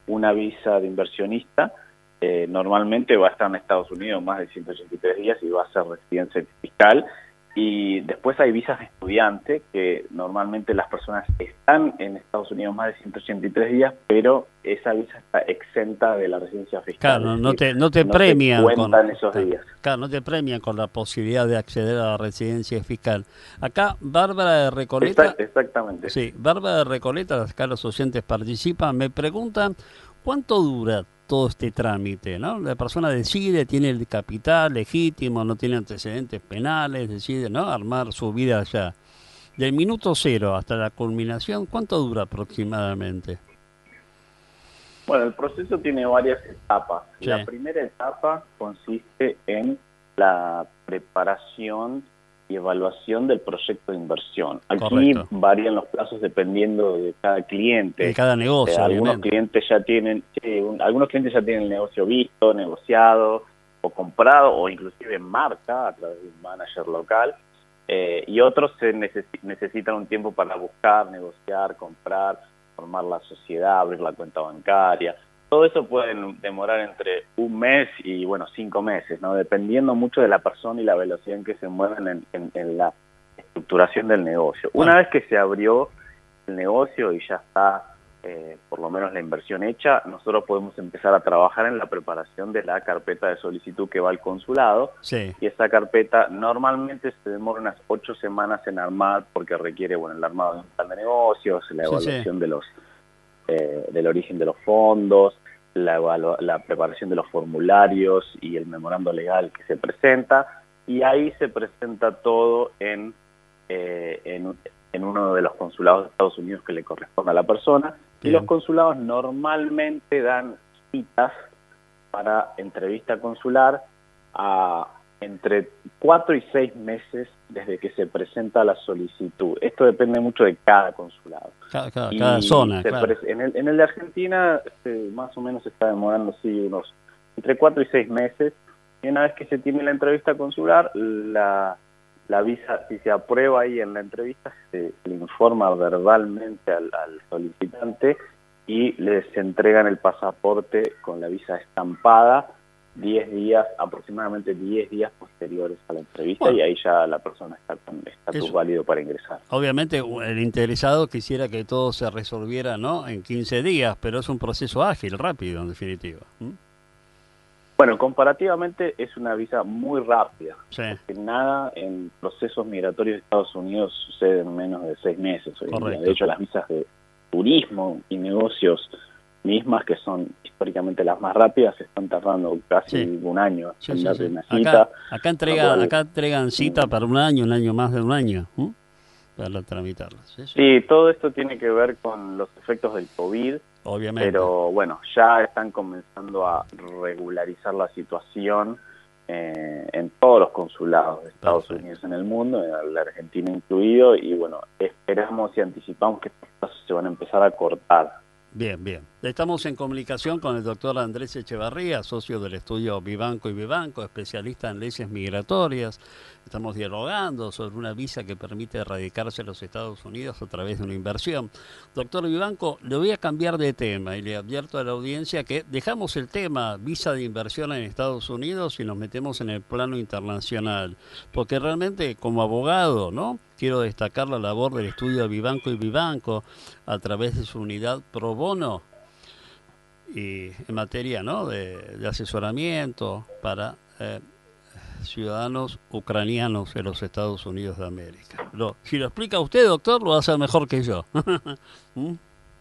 una visa de inversionista, eh, normalmente va a estar en Estados Unidos más de ciento ochenta y tres días y va a ser residencia fiscal. Y después hay visas de estudiante, que normalmente las personas están en Estados Unidos más de ciento ochenta y tres días, pero esa visa está exenta de la residencia fiscal. Claro, no te, no te no premian te cuentan con esos claro, días. Claro, no te premian con la posibilidad de acceder a la residencia fiscal. Acá, Bárbara de Recoleta... Exact, exactamente. Sí, Bárbara de Recoleta, acá los oyentes participan, me preguntan cuánto dura todo este trámite, ¿no? La persona decide, tiene el capital legítimo, no tiene antecedentes penales, decide, ¿no?, armar su vida allá. Del minuto cero hasta la culminación, ¿cuánto dura aproximadamente? Bueno, el proceso tiene varias etapas. Sí. La primera etapa consiste en la preparación y evaluación del proyecto de inversión. Aquí Correcto. varían los plazos dependiendo de cada cliente. De cada negocio, eh, algunos obviamente. clientes ya tienen, sí, un, algunos clientes ya tienen el negocio visto, negociado o comprado, o inclusive en marca a través de un manager local, eh, y otros se necesi necesitan un tiempo para buscar, negociar, comprar, formar la sociedad, abrir la cuenta bancaria. Todo eso puede demorar entre un mes y, bueno, cinco meses, ¿no? Dependiendo mucho de la persona y la velocidad en que se mueven en, en, en la estructuración del negocio. Una vez que se abrió el negocio y ya está, eh, por lo menos la inversión hecha, nosotros podemos empezar a trabajar en la preparación de la carpeta de solicitud que va al consulado. Sí. Y esa carpeta normalmente se demora unas ocho semanas en armar, porque requiere, bueno, el armado de un plan de negocios, la evaluación sí, sí. de los eh, del origen de los fondos, La, la preparación de los formularios y el memorando legal que se presenta, y ahí se presenta todo en, eh, en, en uno de los consulados de Estados Unidos que le corresponde a la persona. Bien. Y los consulados normalmente dan citas para entrevista consular a entre cuatro y seis meses desde que se presenta la solicitud. Esto depende mucho de cada consulado. Cada, cada, cada zona, claro. En el, en el de Argentina eh, más o menos se está demorando sí, unos entre cuatro y seis meses. Y una vez que se tiene la entrevista consular, la, la visa, si se aprueba ahí en la entrevista, se le informa verbalmente al, al solicitante y les entregan el pasaporte con la visa estampada diez días, aproximadamente diez días posteriores a la entrevista, bueno, y ahí ya la persona está con estatus válido para ingresar. Obviamente el interesado quisiera que todo se resolviera, ¿no?, en quince días, pero es un proceso ágil, rápido en definitiva. ¿Mm? Bueno, comparativamente es una visa muy rápida. Sí. Porque nada en procesos migratorios de Estados Unidos sucede en menos de seis meses hoy en día. De hecho, las visas de turismo y negocios mismas, que son históricamente las más rápidas, se están tardando casi sí. un año sí, en sí, darle sí. una cita. Acá, acá, entregan, acá entregan cita para un año, un año más de un año, ¿eh? para tramitarlas. Sí, sí. sí, todo esto tiene que ver con los efectos del COVID. Obviamente. Pero bueno, ya están comenzando a regularizar la situación eh, en todos los consulados de Estados Perfecto. Unidos en el mundo, en la Argentina incluido, y bueno, esperamos y anticipamos que estos casos se van a empezar a cortar. Bien, bien. Estamos en comunicación con el doctor Andrés Echevarría, socio del estudio Vivanco y Vivanco, especialista en leyes migratorias. Estamos dialogando sobre una visa que permite erradicarse en los Estados Unidos a través de una inversión. Doctor Vivanco, le voy a cambiar de tema y le advierto a la audiencia que dejamos el tema visa de inversión en Estados Unidos y nos metemos en el plano internacional. Porque realmente, como abogado, ¿no?, quiero destacar la labor del estudio Vivanco y Vivanco a través de su unidad pro bono y en materia, ¿no?, de, de asesoramiento para eh, ciudadanos ucranianos en los Estados Unidos de América. Lo, si lo explica usted, doctor, lo va a hacer mejor que yo. ¿Mm?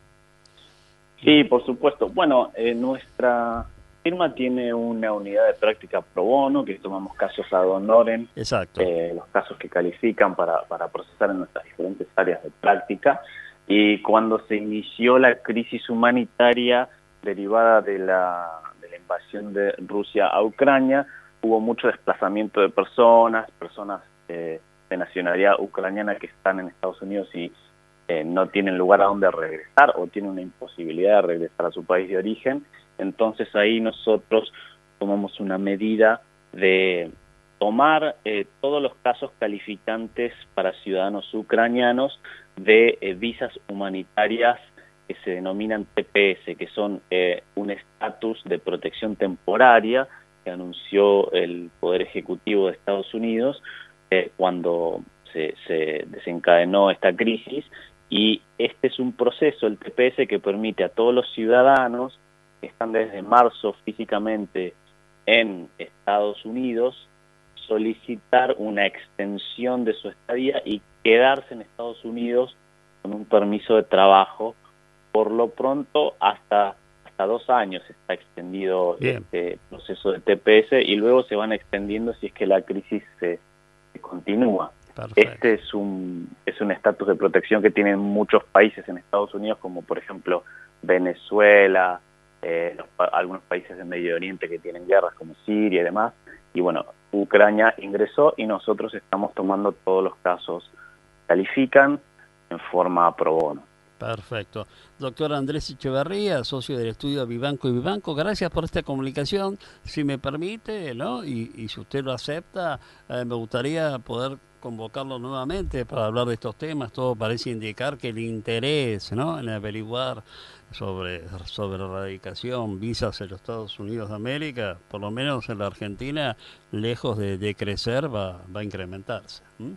Sí, por supuesto. Bueno, eh, nuestra firma tiene una unidad de práctica pro bono, que tomamos casos ad honorem. Exacto. Eh, los casos que califican para, para procesar en nuestras diferentes áreas de práctica. Y cuando se inició la crisis humanitaria derivada de la, de la invasión de Rusia a Ucrania, hubo mucho desplazamiento de personas, personas eh, de nacionalidad ucraniana que están en Estados Unidos y eh, no tienen lugar a donde regresar o tienen una imposibilidad de regresar a su país de origen. Entonces ahí nosotros tomamos una medida de tomar eh, todos los casos calificantes para ciudadanos ucranianos de eh, visas humanitarias que se denominan T P S, que son eh, un estatus de protección temporaria que anunció el Poder Ejecutivo de Estados Unidos eh, cuando se, se desencadenó esta crisis, y este es un proceso, el T P S, que permite a todos los ciudadanos que están desde marzo físicamente en Estados Unidos solicitar una extensión de su estadía y quedarse en Estados Unidos con un permiso de trabajo, por lo pronto hasta hasta dos años está extendido Bien. este proceso de T P S, y luego se van extendiendo si es que la crisis se, se continúa. Perfecto. Este es un es un estatus de protección que tienen muchos países en Estados Unidos, como por ejemplo Venezuela, eh, los, algunos países del Medio Oriente que tienen guerras como Siria y demás, y bueno, Ucrania ingresó y nosotros estamos tomando todos los casos que califican en forma pro bono. Perfecto. Doctor Andrés Echeverría, socio del estudio Vivanco y Vivanco, gracias por esta comunicación. Si me permite, ¿no? Y, y si usted lo acepta, eh, me gustaría poder convocarlo nuevamente para hablar de estos temas. Todo parece indicar que el interés, ¿no?, en averiguar sobre, sobre radicación, visas en los Estados Unidos de América, por lo menos en la Argentina, lejos de, de crecer, va, va a incrementarse. ¿Mm?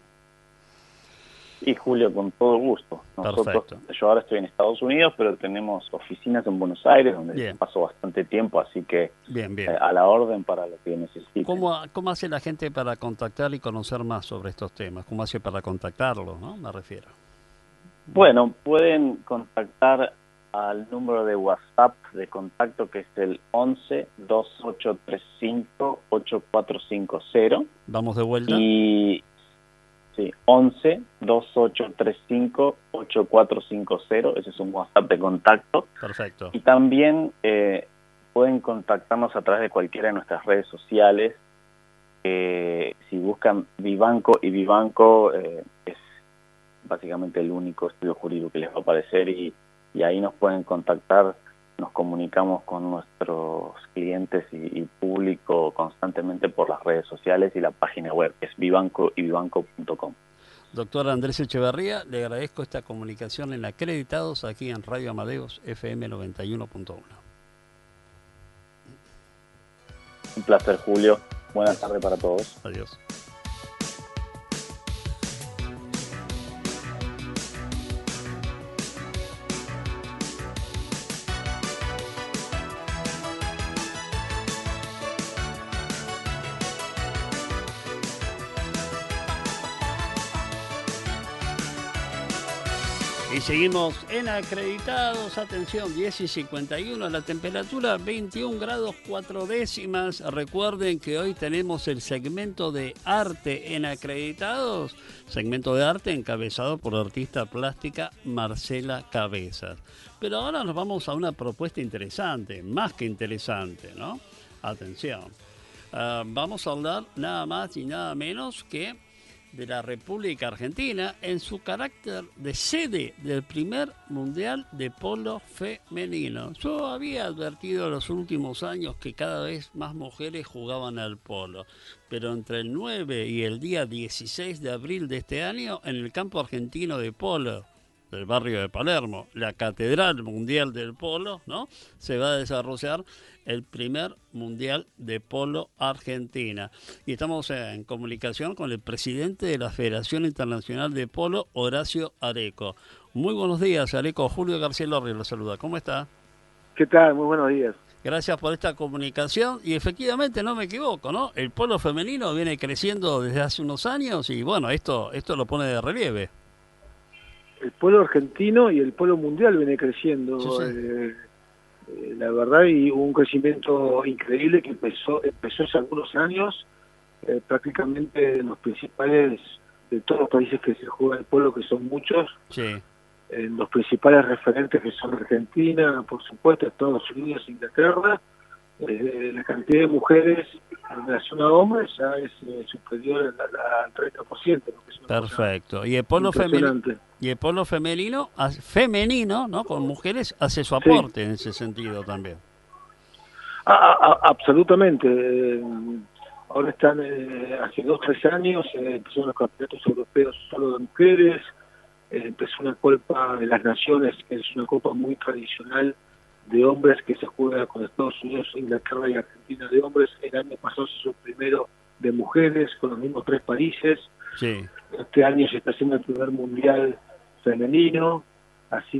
Y Julio, con todo gusto. Nosotros, Perfecto. Yo ahora estoy en Estados Unidos, pero tenemos oficinas en Buenos Aires, donde bien. paso bastante tiempo, así que bien, bien. Eh, a la orden para lo que necesiten. ¿Cómo, ¿Cómo hace la gente para contactar y conocer más sobre estos temas? ¿Cómo hace para contactarlos, no? Me refiero. Bueno, pueden contactar al número de WhatsApp de contacto, que es el once, dos ocho tres cinco, ocho cuatro cinco cero. Vamos de vuelta. Y sí, once, dos ocho tres cinco, ocho cuatro cinco cero, ese es un WhatsApp de contacto. Perfecto. Y también eh, pueden contactarnos a través de cualquiera de nuestras redes sociales. Eh, si buscan Vivanco y Vivanco, eh, es básicamente el único estudio jurídico que les va a aparecer, y, y ahí nos pueden contactar. Nos comunicamos con nuestros clientes y, y público constantemente por las redes sociales y la página web, que es vivanco y vivanco punto com. Doctor Andrés Echeverría, le agradezco esta comunicación en Acreditados aquí en Radio Amadeus F M noventa y uno punto uno. Un placer, Julio. Buenas tardes para todos. Adiós. Y seguimos en Acreditados. Atención, diez y cincuenta y uno, la temperatura veintiún grados cuatro décimas. Recuerden que hoy tenemos el segmento de arte en Acreditados. Segmento de arte encabezado por la artista plástica Marcela Cabezas. Pero ahora nos vamos a una propuesta interesante, más que interesante, ¿no? Atención. Uh, vamos a hablar nada más y nada menos que de la República Argentina en su carácter de sede del primer Mundial de Polo Femenino. Yo había advertido en los últimos años que cada vez más mujeres jugaban al polo, pero entre el nueve y el día dieciséis de abril de este año, en el campo argentino de polo del barrio de Palermo, la Catedral Mundial del Polo, ¿no?, se va a desarrollar el primer Mundial de Polo Argentina. Y estamos en comunicación con el presidente de la Federación Internacional de Polo, Horacio Areco. Muy buenos días, Areco. Julio Garcielorri lo saluda. ¿Cómo está? ¿Qué tal? Muy buenos días. Gracias por esta comunicación. Y efectivamente, no me equivoco, ¿no? El polo femenino viene creciendo desde hace unos años y bueno, esto, esto lo pone de relieve. El polo argentino y el polo mundial viene creciendo. Sí, sí. Eh, eh, la verdad, y hubo un crecimiento increíble que empezó, empezó hace algunos años, eh, prácticamente en los principales, de todos los países que se juega el polo, que son muchos, sí. En los principales referentes, que son Argentina, por supuesto, Estados Unidos, Inglaterra. Eh, la cantidad de mujeres en relación a hombres ya es eh, superior al treinta por ciento. ¿No? Que es Perfecto. Y el polo femenino, y el polo femenino, femenino, ¿no?, con mujeres, hace su aporte, sí, en ese sentido también. Ah, ah, absolutamente. Eh, ahora están, eh, hace dos, tres años, eh, empezaron los campeonatos europeos solo de mujeres. eh, empezó una Copa de las Naciones, que es una copa muy tradicional de hombres que se juega con Estados Unidos, Inglaterra y Argentina de hombres. El año pasado se hizo el primero de mujeres con los mismos tres países. Sí. Este año se está haciendo el primer mundial femenino, así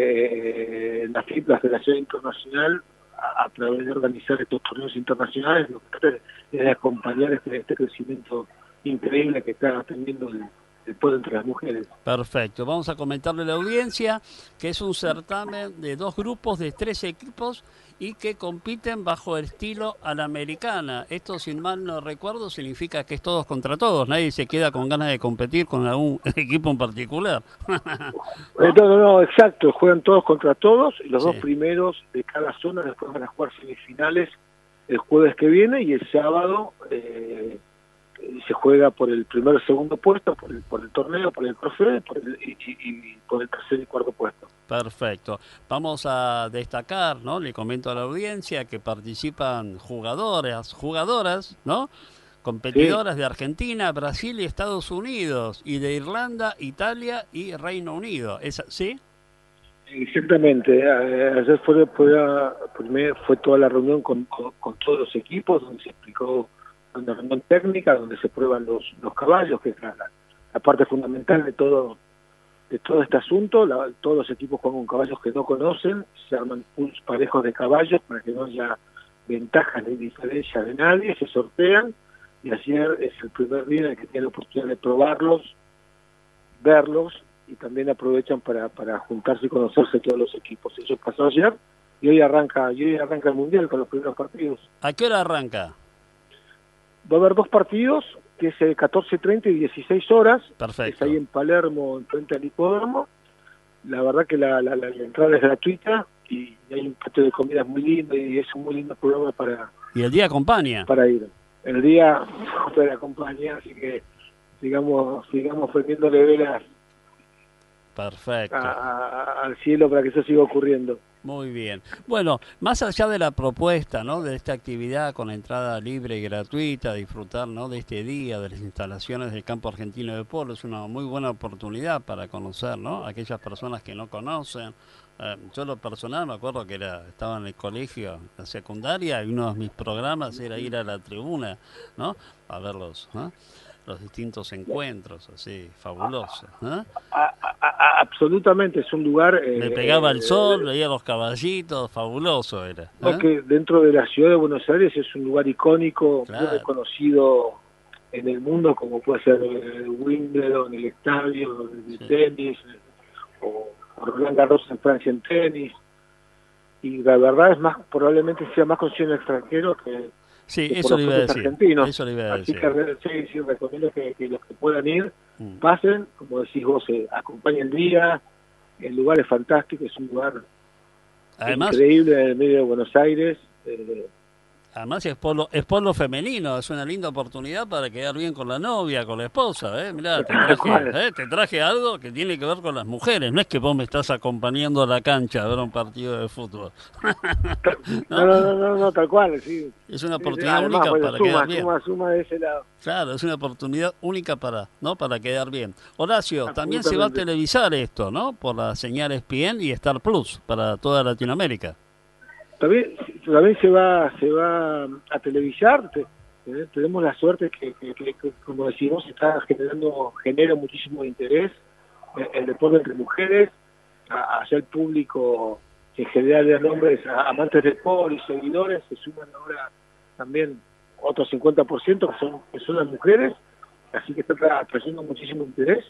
que eh, la F I P, la Federación Internacional, a, a través de organizar estos torneos internacionales, lo que trata es de acompañar este, este crecimiento increíble que está teniendo el, el poder entre las mujeres. Perfecto. Vamos a comentarle a la audiencia que es un certamen de dos grupos de tres equipos y que compiten bajo el estilo a la americana. Esto, sin mal no recuerdo, significa que es todos contra todos. Nadie se queda con ganas de competir con algún equipo en particular. ¿No? no, no, no, exacto. Juegan todos contra todos y los Sí. dos primeros de cada zona después van a jugar semifinales el jueves que viene, y el sábado eh, se juega por el primero y segundo puesto, por el, por el torneo, por el trofeo por el, y, y, y por el tercer y cuarto puesto. Perfecto. Vamos a destacar, ¿no? Le comento a la audiencia que participan jugadoras, jugadoras, ¿no? Competidoras sí. de Argentina, Brasil y Estados Unidos, y de Irlanda, Italia y Reino Unido. ¿Es así? Exactamente. Ayer fue, fue, fue toda la reunión con, con, con todos los equipos, donde se explicó una reunión técnica, donde se prueban los, los caballos, que es la, la parte fundamental de todo de todo este asunto. La, todos los equipos juegan con caballos que no conocen, se arman pools parejos de caballos para que no haya ventajas ni diferencias de nadie, se sortean, y ayer es el primer día en el que tienen la oportunidad de probarlos, verlos, y también aprovechan para, para juntarse y conocerse todos los equipos. Eso pasó ayer, y hoy arranca, y hoy arranca el Mundial con los primeros partidos. ¿A qué hora arranca? Va a haber dos partidos, que es el catorce treinta y dieciséis horas. Perfecto. Es ahí en Palermo, en frente al hipódromo. La verdad que la, la, la, la entrada es gratuita, y hay un patio de comidas muy lindo, y es un muy lindo programa para... ¿Y el día acompaña? Para ir. El día super acompaña, así que sigamos, sigamos prendiéndole velas. Perfecto. A, a, al cielo para que eso siga ocurriendo. Muy bien. Bueno, más allá de la propuesta, ¿no?, de esta actividad con entrada libre y gratuita, disfrutar, ¿no?, de este día, de las instalaciones del campo argentino de polo, es una muy buena oportunidad para conocer, ¿no?, aquellas personas que no conocen. Eh, yo lo personal me acuerdo que era estaba en el colegio, en la secundaria, y uno de mis programas era ir a la tribuna, ¿no?, a verlos, ¿no?, los distintos encuentros, así, fabulosos. ¿eh? A, a, a, absolutamente, es un lugar... Eh, Me pegaba el sol, eh, veía los caballitos, fabuloso era. ¿eh? Porque dentro de la ciudad de Buenos Aires es un lugar icónico, claro, muy reconocido en el mundo, como puede ser el Wimbledon, el estadio de sí. tenis, o Roland Garros en Francia en tenis, y la verdad es más, probablemente sea más conocido en el extranjero que... Sí, eso le iba a decir. Argentinos. Eso le iba a decir. Así que sí, sí, recomiendo que, que los que puedan ir, mm. pasen, como decís vos, eh, acompañen el día. El lugar es fantástico, es un lugar Además, increíble en el medio de Buenos Aires. Eh, Además es polo, es polo femenino, es una linda oportunidad para quedar bien con la novia, con la esposa, ¿eh? Mirá, te traje, ¿eh? te traje algo que tiene que ver con las mujeres, no es que vos me estás acompañando a la cancha a ver un partido de fútbol. ¿No? No, no, no, no, no, tal cual, sí. Es una oportunidad sí, única bueno, para suma, quedar bien. Suma, suma de ese lado. Claro, es una oportunidad única para, ¿no?, para quedar bien. Horacio, también se va a televisar esto, ¿no?, por la señal E S P N y Star Plus para toda Latinoamérica. También, también se va se va a televisar. Eh, tenemos la suerte que, que, que, que, como decimos, está generando genera muchísimo interés eh, el deporte entre mujeres, a, hacia el público en general de nombres, a, amantes del polo y seguidores, se suman ahora también otro cincuenta por ciento que son, que son las mujeres, así que está trayendo muchísimo interés.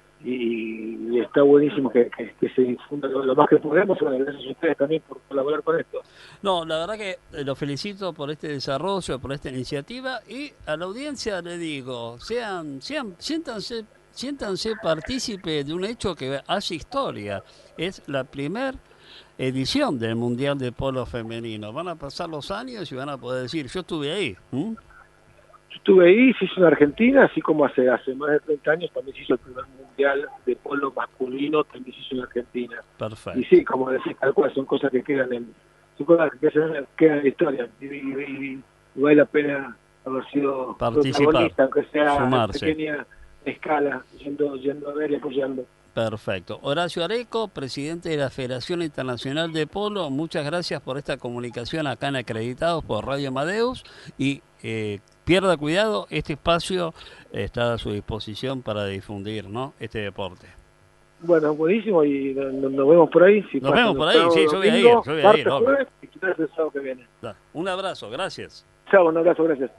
Y, y está buenísimo que, que, que se difunda lo, lo más que podemos. Bueno, gracias a ustedes también por colaborar con esto. No, la verdad que los felicito por este desarrollo, por esta iniciativa, y a la audiencia le digo, sean, sean, siéntanse, siéntanse partícipe de un hecho que hace historia. Es la primera edición del Mundial de Polo Femenino. Van a pasar los años y van a poder decir, yo estuve ahí. ¿Mm? Yo estuve ahí, se hizo en Argentina, así como hace hace más de treinta años también se hizo el primer mundial de polo masculino, también se hizo en Argentina. Perfecto. Y sí, como decís, tal cual, son cosas que quedan en, son cosas que quedan, quedan en la historia, y, y, y, y vale la pena haber sido protagonista, aunque sea sumarse. en pequeña escala, yendo, yendo a ver y apoyando. Perfecto. Horacio Areco, presidente de la Federación Internacional de Polo, muchas gracias por esta comunicación acá en Acreditados por Radio Amadeus y eh, pierda cuidado, este espacio está a su disposición para difundir, ¿no?, este deporte. Bueno, buenísimo, y nos, nos vemos por ahí. Si nos vemos por ahí, sí, yo voy a ir, yo voy a ir. Jueves, y quizás el sábado que viene. Un abrazo, gracias. Chao, un abrazo, gracias.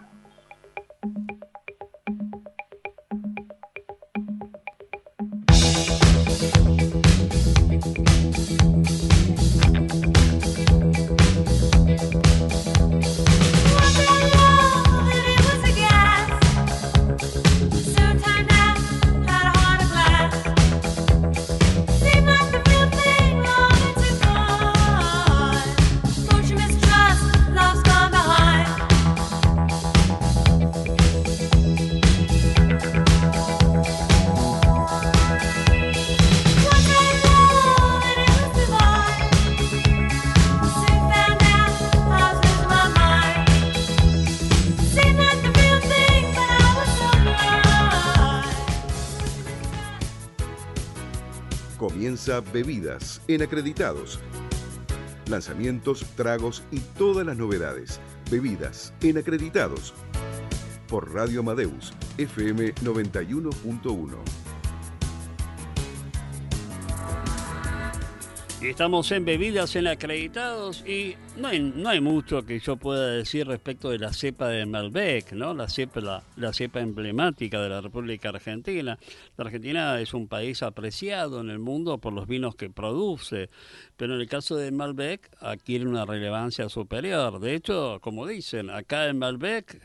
Comienza Bebidas en Acreditados. Lanzamientos, tragos y todas las novedades. Bebidas en Acreditados. Por Radio Amadeus, F M noventa y uno punto uno. Estamos en Bebidas en Acreditados y no hay, no hay mucho que yo pueda decir respecto de la cepa de Malbec, ¿no? La cepa, la, la cepa emblemática de la República Argentina. La Argentina es un país apreciado en el mundo por los vinos que produce, pero en el caso de Malbec adquiere una relevancia superior. De hecho, como dicen, acá en Malbec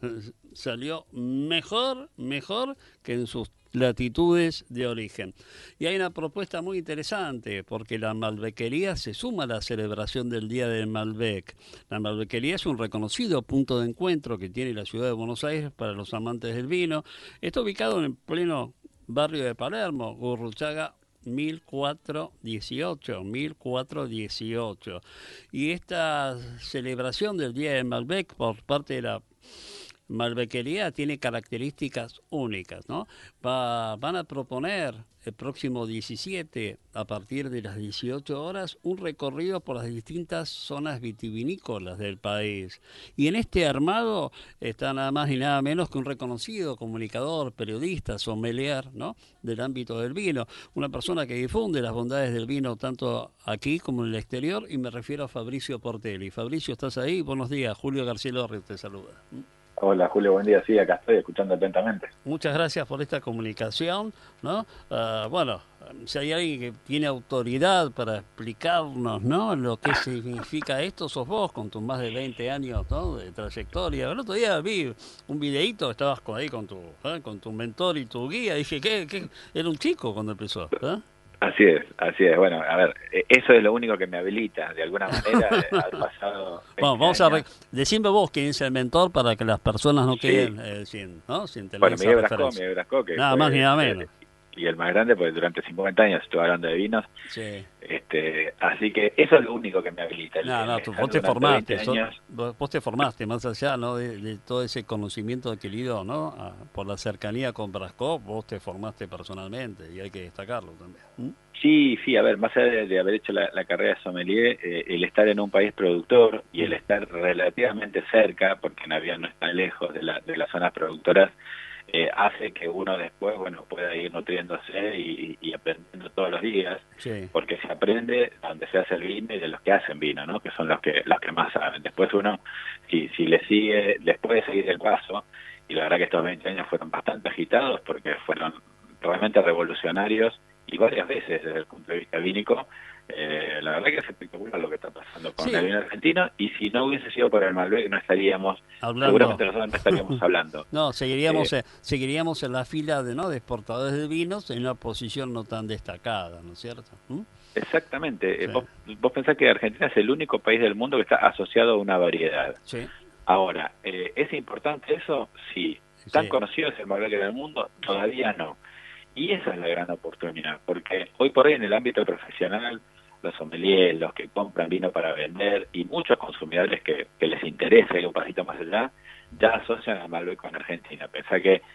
salió mejor, mejor que en sus latitudes de origen. Y hay una propuesta muy interesante, porque la malbequería se suma a la celebración del Día del Malbec. La malbequería es un reconocido punto de encuentro que tiene la ciudad de Buenos Aires para los amantes del vino. Está ubicado en el pleno barrio de Palermo, Gurruchaga mil cuatrocientos dieciocho, mil cuatrocientos dieciocho. Y esta celebración del Día del Malbec por parte de la malbequería tiene características únicas, ¿no? Va, van a proponer el próximo diecisiete, a partir de las dieciocho horas, un recorrido por las distintas zonas vitivinícolas del país. Y en este armado está nada más y nada menos que un reconocido comunicador, periodista, sommelier, ¿no?, del ámbito del vino. Una persona que difunde las bondades del vino tanto aquí como en el exterior, y me refiero a Fabricio Portelli. Fabricio, ¿estás ahí? Buenos días. Julio Garcielorri te saluda. Hola Julio, buen día, sí, acá estoy escuchando atentamente. Muchas gracias por esta comunicación, ¿no? Uh, bueno, si hay alguien que tiene autoridad para explicarnos, ¿no?, lo que significa esto, sos vos, con tus más de veinte años, ¿no?, de trayectoria. El otro día vi un videíto, estabas ahí con tu, ¿eh? con tu mentor y tu guía, y dije, ¿qué, qué? Era un chico cuando empezó, ¿eh? Así es, así es. Bueno, a ver, eso es lo único que me habilita, de alguna manera, al pasado. Bueno, vamos años. a re... decime vos quién es el mentor para que las personas no queden sí. eh, sin, ¿no? sin tener bueno, esa Miguel referencia. Brasco, Miguel Brasco, que nada fue, más ni nada menos. Y el más grande, porque durante cincuenta años estuve hablando de vinos. Sí. Este, así que eso es lo único que me habilita. No, no, tú, vos te formaste, so, vos te formaste, más allá, ¿no?, de, de todo ese conocimiento adquirido, ¿no?, a, por la cercanía con Brasco, vos te formaste personalmente y hay que destacarlo también. ¿Mm? Sí, sí, a ver, más allá de, de haber hecho la, la carrera de sommelier, eh, el estar en un país productor y el estar relativamente cerca, porque en avión no está lejos de, la, de las zonas productoras, eh, hace que uno después, bueno, pueda ir nutriéndose y, y aprendiendo todos los días, sí. porque se aprende donde se hace el vino y de los que hacen vino, ¿no?, que son los que los que más saben. Después uno, si, si le sigue, les puede seguir el paso, y la verdad que estos veinte años fueron bastante agitados porque fueron realmente revolucionarios, y varias veces desde el punto de vista vínico. Eh, la verdad que es espectacular lo que está pasando con sí. el vino argentino, y si no hubiese sido por el Malbec no estaríamos hablando. Seguramente nosotros no estaríamos hablando. No, seguiríamos eh, seguiríamos en la fila de no de exportadores de vinos en una posición no tan destacada, ¿no es cierto? ¿Mm? Exactamente. Sí. Vos, vos pensás que Argentina es el único país del mundo que está asociado a una variedad. Sí. Ahora, eh, ¿es importante eso? Sí. ¿Tan sí. conocido es el Malbec en el mundo? Todavía no. Y esa es la gran oportunidad, porque hoy por hoy en el ámbito profesional, los sommeliers, los que compran vino para vender, y muchos consumidores que, que les interesa ir un pasito más allá, ya asocian al Malbec con Argentina. Pensá que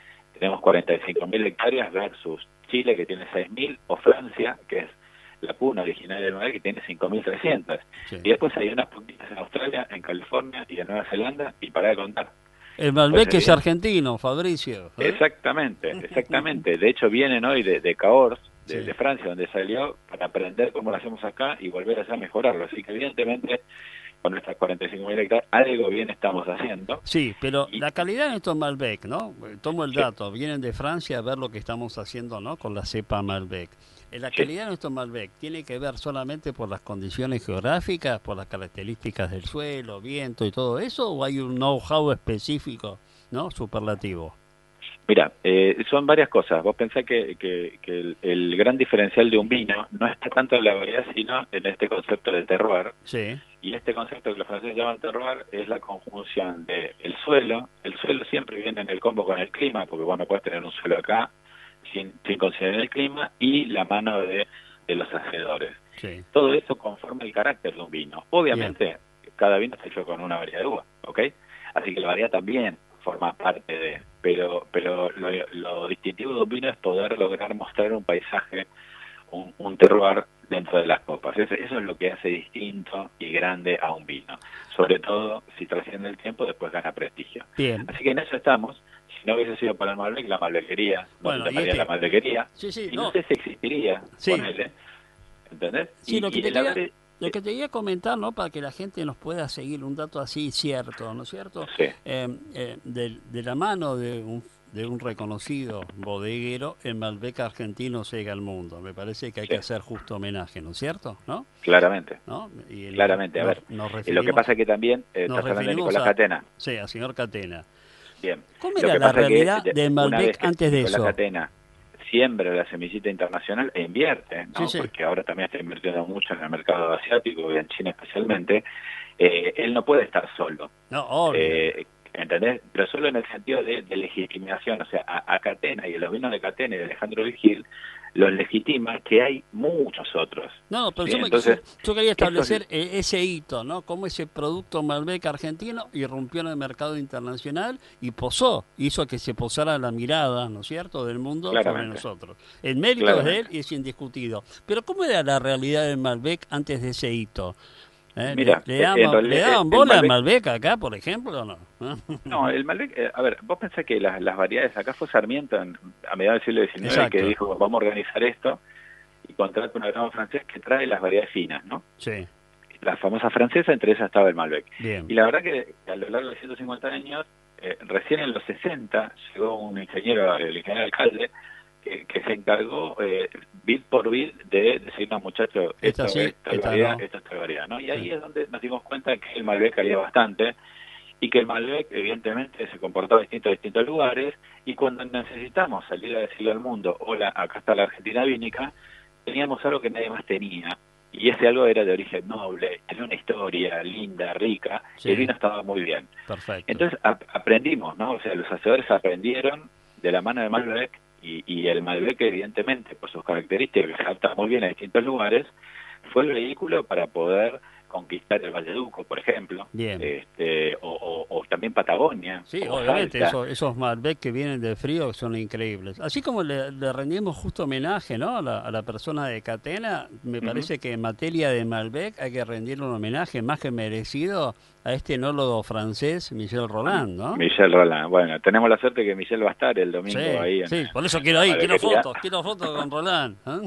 tenemos cuarenta y cinco mil hectáreas versus Chile, que tiene seis mil, o Francia, que es la cuna originaria del Malbec, que tiene cinco mil trescientas. Sí. Y después hay unas poquitas en Australia, en California y en Nueva Zelanda, y para de contar. El Malbec pues, es bien. Argentino, Fabricio. ¿eh? Exactamente, exactamente. De hecho, vienen hoy de, de Cahors, de, sí. de Francia, donde salió, para aprender cómo lo hacemos acá y volver allá a mejorarlo. Así que, evidentemente, con nuestras cuarenta y cinco mil hectáreas, algo bien estamos haciendo. Sí, pero y, la calidad de estos Malbec, ¿no? Tomo el sí. dato, vienen de Francia a ver lo que estamos haciendo, ¿no? Con la cepa Malbec. La calidad sí. de nuestros Malbec tiene que ver solamente por las condiciones geográficas, por las características del suelo, viento y todo eso, o hay un know-how específico, ¿no? Superlativo. Mira, eh, son varias cosas. Vos pensás que, que, que el, el gran diferencial de un vino no está tanto en la variedad, sino en este concepto de terroir. Sí. Y este concepto que los franceses llaman terroir es la conjunción de el suelo. El suelo siempre viene en el combo con el clima, porque vos no podés tener un suelo acá sin, sin considerar el clima, y la mano de, de los hacedores. Sí. Todo eso conforma el carácter de un vino. Obviamente, bien. Cada vino está hecho con una variedad de uva, ¿ok? Así que la variedad también forma parte de... Pero pero lo, lo distintivo de un vino es poder lograr mostrar un paisaje, un, un terroir dentro de las copas. Eso, eso es lo que hace distinto y grande a un vino. Sobre todo, si trasciende el tiempo, después gana prestigio. Bien. Así que en eso estamos. Si no hubiese sido para el Malbec, la Malbequería, bueno, no se llamaría este... la Malbequería, sí, sí, y no. no sé si existiría, sí. ponele, ¿entendés? Sí, y, lo que y te el quería... haber... Lo que te quería comentar, ¿no? Para que la gente nos pueda seguir un dato así cierto, ¿no es cierto? Sí. Eh, eh, de, de la mano de un, de un reconocido bodeguero, el Malbec argentino llega al mundo. Me parece que hay sí. que hacer justo homenaje, ¿no es cierto? ¿No? Claramente. ¿No? Y el, Claramente, a nos, ver. Nos lo que pasa es que también eh, estás hablando de Nicolás a, Catena. Sí, al señor Catena. Bien. ¿Cómo era la realidad de, del Malbec antes de Nicolás eso? Catena siembra la semillita internacional e invierte, ¿no? Sí, sí. Porque ahora también está invirtiendo mucho en el mercado asiático y en China especialmente. Eh, él no puede estar solo. No, obvio. Eh, ¿Entendés? Pero solo en el sentido de, de legitimación. O sea, a, a Catena y a los vinos de Catena y de Alejandro Vigil los legitima que hay muchos otros. No, pero ¿sí? yo, me, Entonces, yo, yo quería establecer es... ese hito, ¿no? Cómo ese producto Malbec argentino irrumpió en el mercado internacional y posó, hizo que se posara la mirada, ¿no es cierto?, del mundo sobre nosotros. El mérito es de él y es indiscutido. Pero ¿cómo era la realidad del Malbec antes de ese hito? ¿Eh? Mira, ¿Le, le, daban, ¿le daban bola al Malbec acá, por ejemplo, o no? No, el Malbec, eh, a ver, vos pensás que las, las variedades, acá fue Sarmiento en, a mediados del siglo diecinueve Exacto. que dijo, vamos a organizar esto, y contrata un agrónomo francés que trae las variedades finas, ¿no? Sí. La famosa francesa, entre esas estaba el Malbec. Bien. Y la verdad que a lo largo de ciento cincuenta años, eh, recién en los sesenta, llegó un ingeniero, el ingeniero alcalde, que, que se encargó eh, bit por bit de decirnos, muchachos, esto sí, es tal variedad, no. esto es tal variedad, ¿no? Y ahí sí. es donde nos dimos cuenta que el Malbec había bastante, y que el Malbec evidentemente se comportaba distinto en distintos lugares, y cuando necesitamos salir a decirle al mundo, hola, acá está la Argentina vínica, teníamos algo que nadie más tenía, y ese algo era de origen noble, tenía una historia linda, rica, sí. y el vino estaba muy bien. Perfecto. Entonces ap aprendimos, ¿no? O sea, los hacedores aprendieron de la mano de Malbec, y, y el Malbec evidentemente, por sus características, que se adapta muy bien a distintos lugares, fue el vehículo para poder conquistar el Valleduco, por ejemplo, Bien. este o, o, o también Patagonia. Sí, obviamente, esos, esos Malbec que vienen de frío son increíbles. Así como le, le rendimos justo homenaje, ¿no?, a la, a la persona de Catena, me uh-huh. parece que en materia de Malbec hay que rendirle un homenaje más que merecido a este enólogo francés, Michel Roland, ¿no? Michel Roland, bueno, tenemos la suerte que Michel va a estar el domingo sí, ahí. En, sí, por eso quiero ir, quiero fotos, quiero fotos con Roland. ¿eh?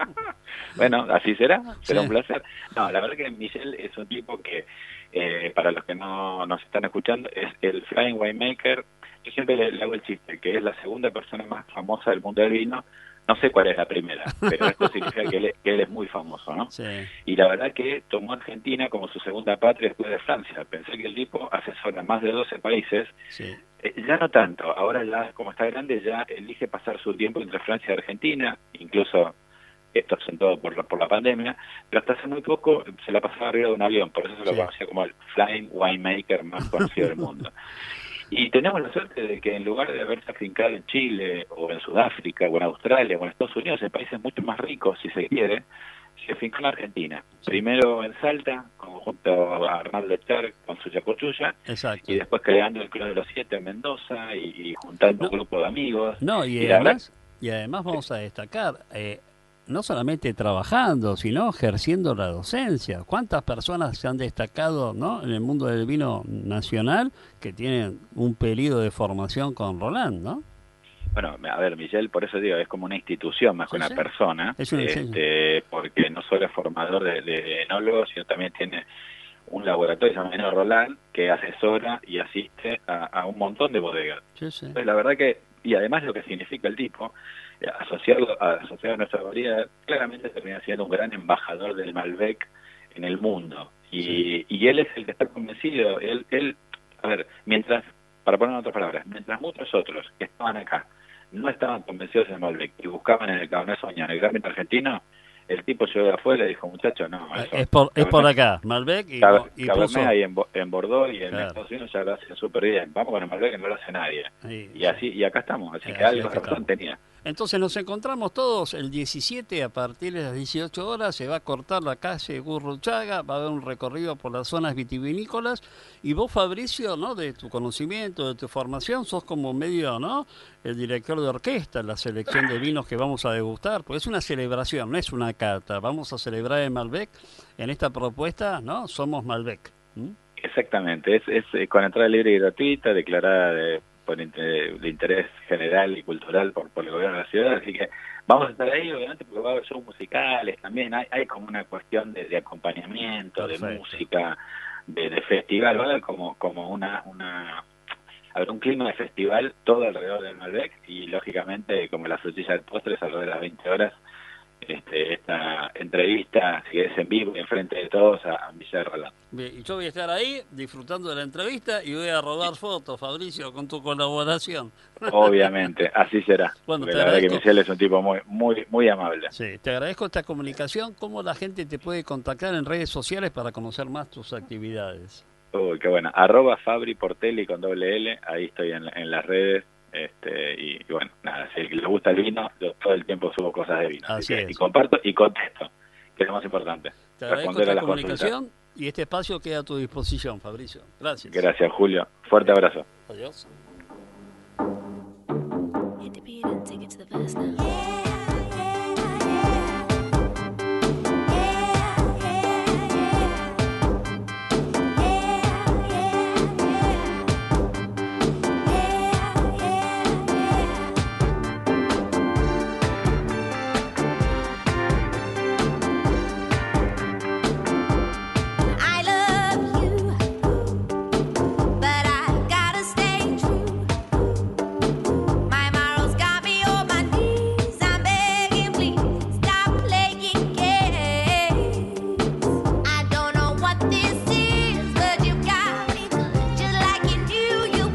Bueno, así será, será sí. un placer. No, la verdad que Michel es un tipo que, eh, para los que no nos están escuchando, es el Flying Winemaker. Yo siempre le, le hago el chiste, que es la segunda persona más famosa del mundo del vino. No sé cuál es la primera, pero esto significa que él, que él es muy famoso, ¿no? Sí. Y la verdad que tomó Argentina como su segunda patria después de Francia. Pensé que el tipo asesora más de doce países. Sí. Eh, ya no tanto, ahora ya como está grande ya elige pasar su tiempo entre Francia y Argentina, incluso esto sentado por la, por la pandemia, pero hasta hace muy poco se la pasaba arriba de un avión, por eso se lo sí. conocía como el Flying Winemaker más conocido del mundo. Y tenemos la suerte de que en lugar de haberse afincado en Chile, o en Sudáfrica, o en Australia, o en Estados Unidos, en países mucho más ricos, si se quiere, se fincó en Argentina. Primero en Salta, junto a Arnaldo Echar con su Yacuchuya, Exacto. y después creando el Club de los Siete en Mendoza y, y juntando No. un grupo de amigos. No, y, Y la además, verdad- y además vamos a destacar, eh, no solamente trabajando, sino ejerciendo la docencia. ¿Cuántas personas se han destacado, ¿no?, en el mundo del vino nacional que tienen un periodo de formación con Roland, ¿no? Bueno, a ver, Michel, por eso digo, es como una institución más que Sí, una sí. persona, Es una- este, porque no solo es formador de, de enólogos, sino también tiene un laboratorio llamado Roland que asesora y asiste a, a un montón de bodegas. Sí, sí. Entonces, la verdad que, y además lo que significa el tipo, eh, asociarlo a, asociado a nuestra variedad, claramente termina siendo un gran embajador del Malbec en el mundo. Y, Sí. y él es el que está convencido, él, él, a ver, mientras, para poner en otras palabras, mientras muchos otros que estaban acá no estaban convencidos del Malbec y buscaban en el Cabernet Sauvignon el Gran Vino argentino, el tipo llegó de afuera y dijo, muchacho, no, eso, Es por, es por Cabernet- acá, Malbec y, Cab- y Cabernet puso... ahí en, Bo- en Bordeaux y en Claro. Estados Unidos ya lo hacen súper bien. Vamos con el Malbec que no lo hace nadie. Ahí, Y sí. así y acá estamos, así Eh, que así algo es de que razón estamos. tenía. Entonces nos encontramos todos el diecisiete a partir de las dieciocho horas, se va a cortar la calle Gurruchaga, va a haber un recorrido por las zonas vitivinícolas y vos, Fabricio, ¿no?, de tu conocimiento, de tu formación, sos como medio, ¿no?, el director de orquesta, la selección de vinos que vamos a degustar, porque es una celebración, no es una cata, vamos a celebrar el Malbec en esta propuesta, ¿no? Somos Malbec. ¿Mm? Exactamente, es, es eh, con entrada libre y gratuita, declarada de, por inter- de interés general y cultural por, por el gobierno de la ciudad, así que vamos a estar ahí, obviamente, porque va a haber shows musicales también, hay, hay como una cuestión de, de acompañamiento, de Perfecto. música, de, de festival, va a haber como, como una... una habrá un clima de festival todo alrededor del Malbec y lógicamente como la frutilla del postre es alrededor de las veinte horas este, esta entrevista, si es en vivo y enfrente de todos a, a Villa de Roland. Bien, y yo voy a estar ahí disfrutando de la entrevista y voy a robar fotos, Fabricio, con tu colaboración. Obviamente, así será. Bueno, porque te la verdad que agradezco. Michelle es un tipo muy, muy, muy amable. Sí, te agradezco esta comunicación. ¿Cómo la gente te puede contactar en redes sociales para conocer más tus actividades? Uy, qué bueno. Arroba Fabri Portelli con doble L, ahí estoy en, en las redes. Este, y, y bueno, nada, si le gusta el vino, yo todo el tiempo subo cosas de vino. Así que, es. Y comparto y contesto, que es lo más importante. Te agradezco Responder a esta las comunicación y este espacio queda a tu disposición, Fabricio. Gracias. consultas. Gracias, Julio. Fuerte abrazo. Adiós. Hit the beat and take it to the verse now. I love you, but I gotta stay true. My morals got me on my knees. I'm begging, please stop playing games. I don't know what this is, but you got me just like you knew you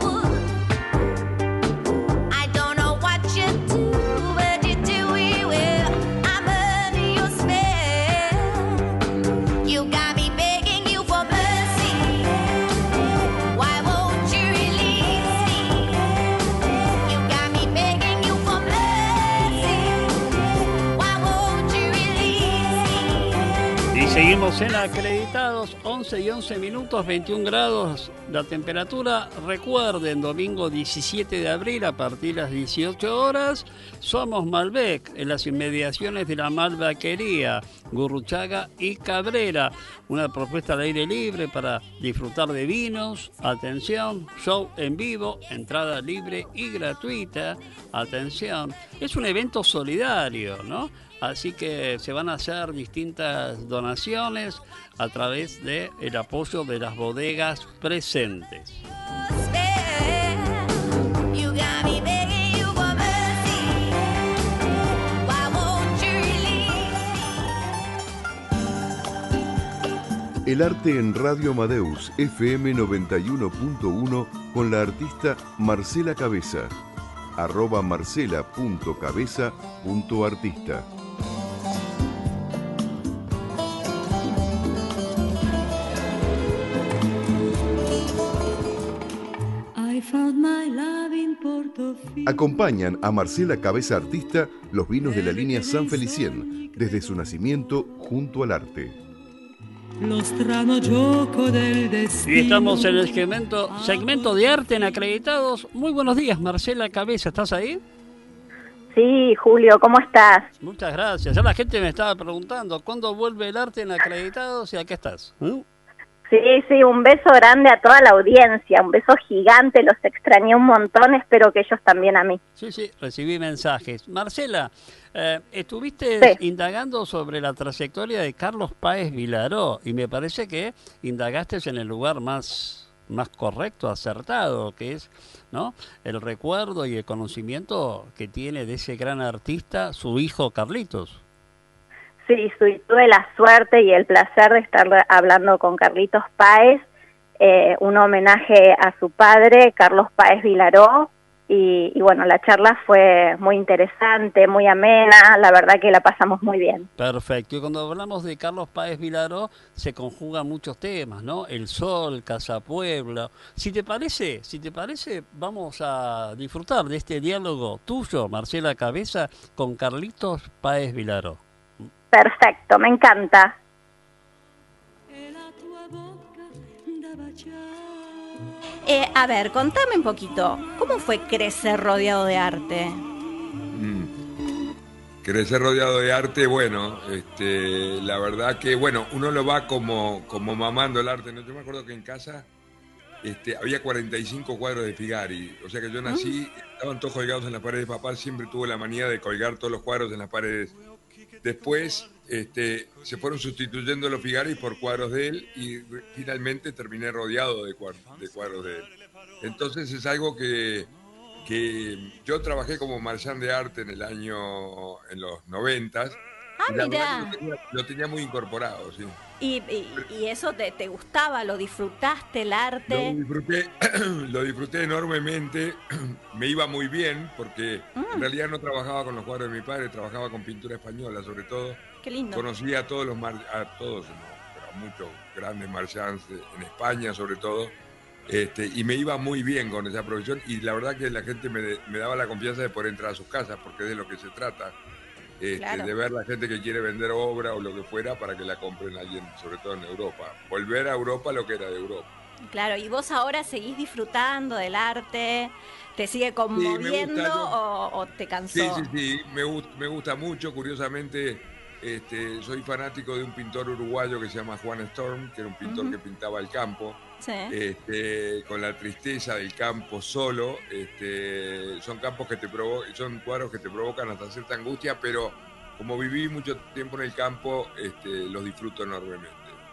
would. I don't know what you do, but you do it well. I'm under your spell. You got me begging you for mercy. Why won't you release me? You got me begging you for mercy. Why won't you release me? Y seguimos en Acreditados, once y once minutos, veintiún grados la temperatura. Recuerden, domingo diecisiete de abril a partir de las dieciocho horas, somos Malbec en las inmediaciones de la Malvaquería, Gurruchaga y Cabrera. Una propuesta al aire libre para disfrutar de vinos. Atención, show en vivo, entrada libre y gratuita. Atención, es un evento solidario, ¿no? Así que se van a hacer distintas donaciones a través del apoyo de las bodegas presentes. You got me begging you for mercy. Why won't you release me? El arte en Radio Amadeus F M noventa y uno punto uno con la artista Marcela Cabeza. Arroba marcela punto cabeza punto artista. I found my love in Acompañan a Marcela Cabeza Artista los vinos de la línea San Felicien, desde su nacimiento junto al arte. Y estamos en el segmento, segmento de arte en Acreditados. Muy buenos días, Marcela Cabeza, ¿estás ahí? Sí, Julio, ¿cómo estás? Muchas gracias. Ya la gente me estaba preguntando, ¿cuándo vuelve el arte en Acreditados y a qué estás? ¿Mm? Sí, sí, un beso grande a toda la audiencia, un beso gigante, los extrañé un montón, espero que ellos también a mí. Sí, sí, recibí mensajes. Marcela, eh, estuviste Sí. indagando sobre la trayectoria de Carlos Páez Vilaró y me parece que indagaste en el lugar más, más correcto, acertado, que es, ¿no?, el recuerdo y el conocimiento que tiene de ese gran artista, su hijo Carlitos. Sí, sí, tuve la suerte y el placer de estar hablando con Carlitos Páez, eh, un homenaje a su padre, Carlos Páez Vilaró, y, y bueno, la charla fue muy interesante, muy amena, la verdad que la pasamos muy bien. Perfecto. Y cuando hablamos de Carlos Páez Vilaró, se conjugan muchos temas, ¿no? El Sol, Casa Puebla. Si te parece, si te parece, vamos a disfrutar de este diálogo tuyo, Marcela Cabeza, con Carlitos Páez Vilaró. Perfecto, me encanta. Eh, a ver, contame un poquito, ¿cómo fue crecer rodeado de arte? Mm. Crecer rodeado de arte, bueno, este, la verdad que, bueno, uno lo va como, como mamando el arte, ¿no? Yo me acuerdo que en casa este, había cuarenta y cinco cuadros de Figari, o sea que yo nací, estaban todos colgados en las paredes, papá siempre tuvo la manía de colgar todos los cuadros en las paredes. Después este, se fueron sustituyendo los Figari por cuadros de él y finalmente terminé rodeado de cuadros de, cuadros de él. Entonces es algo que, que yo trabajé como marchand de arte en el año, en los noventas. Ah, y la mirá. verdad que lo, tenía, lo tenía muy incorporado, sí. ¿Y, y, y eso te, te gustaba? ¿Lo disfrutaste, el Lo arte? disfruté, lo disfruté enormemente, me iba muy bien porque Mm. en realidad no trabajaba con los cuadros de mi padre, trabajaba con pintura española sobre todo. Qué lindo. Conocí a todos los, mar- a todos, no, pero a muchos grandes marchands en España sobre todo, este, y me iba muy bien con esa profesión y la verdad que la gente me, de- me daba la confianza de poder entrar a sus casas porque es de lo que se trata. Este, Claro. de ver la gente que quiere vender obra o lo que fuera para que la compren alguien, sobre todo en Europa. Volver a Europa lo que era de Europa. Claro, ¿y vos ahora seguís disfrutando del arte? ¿Te sigue conmoviendo gusta, yo- o, o te cansó? Sí, sí, sí, me, gust- me gusta mucho. Curiosamente, este, soy fanático de un pintor uruguayo que se llama Juan Storm, que era un pintor Ujú. que pintaba el campo. Sí. Este, con la tristeza del campo solo, este, son campos que te provo- son cuadros que te provocan hasta cierta angustia, pero como viví mucho tiempo en el campo, este, los disfruto enormemente.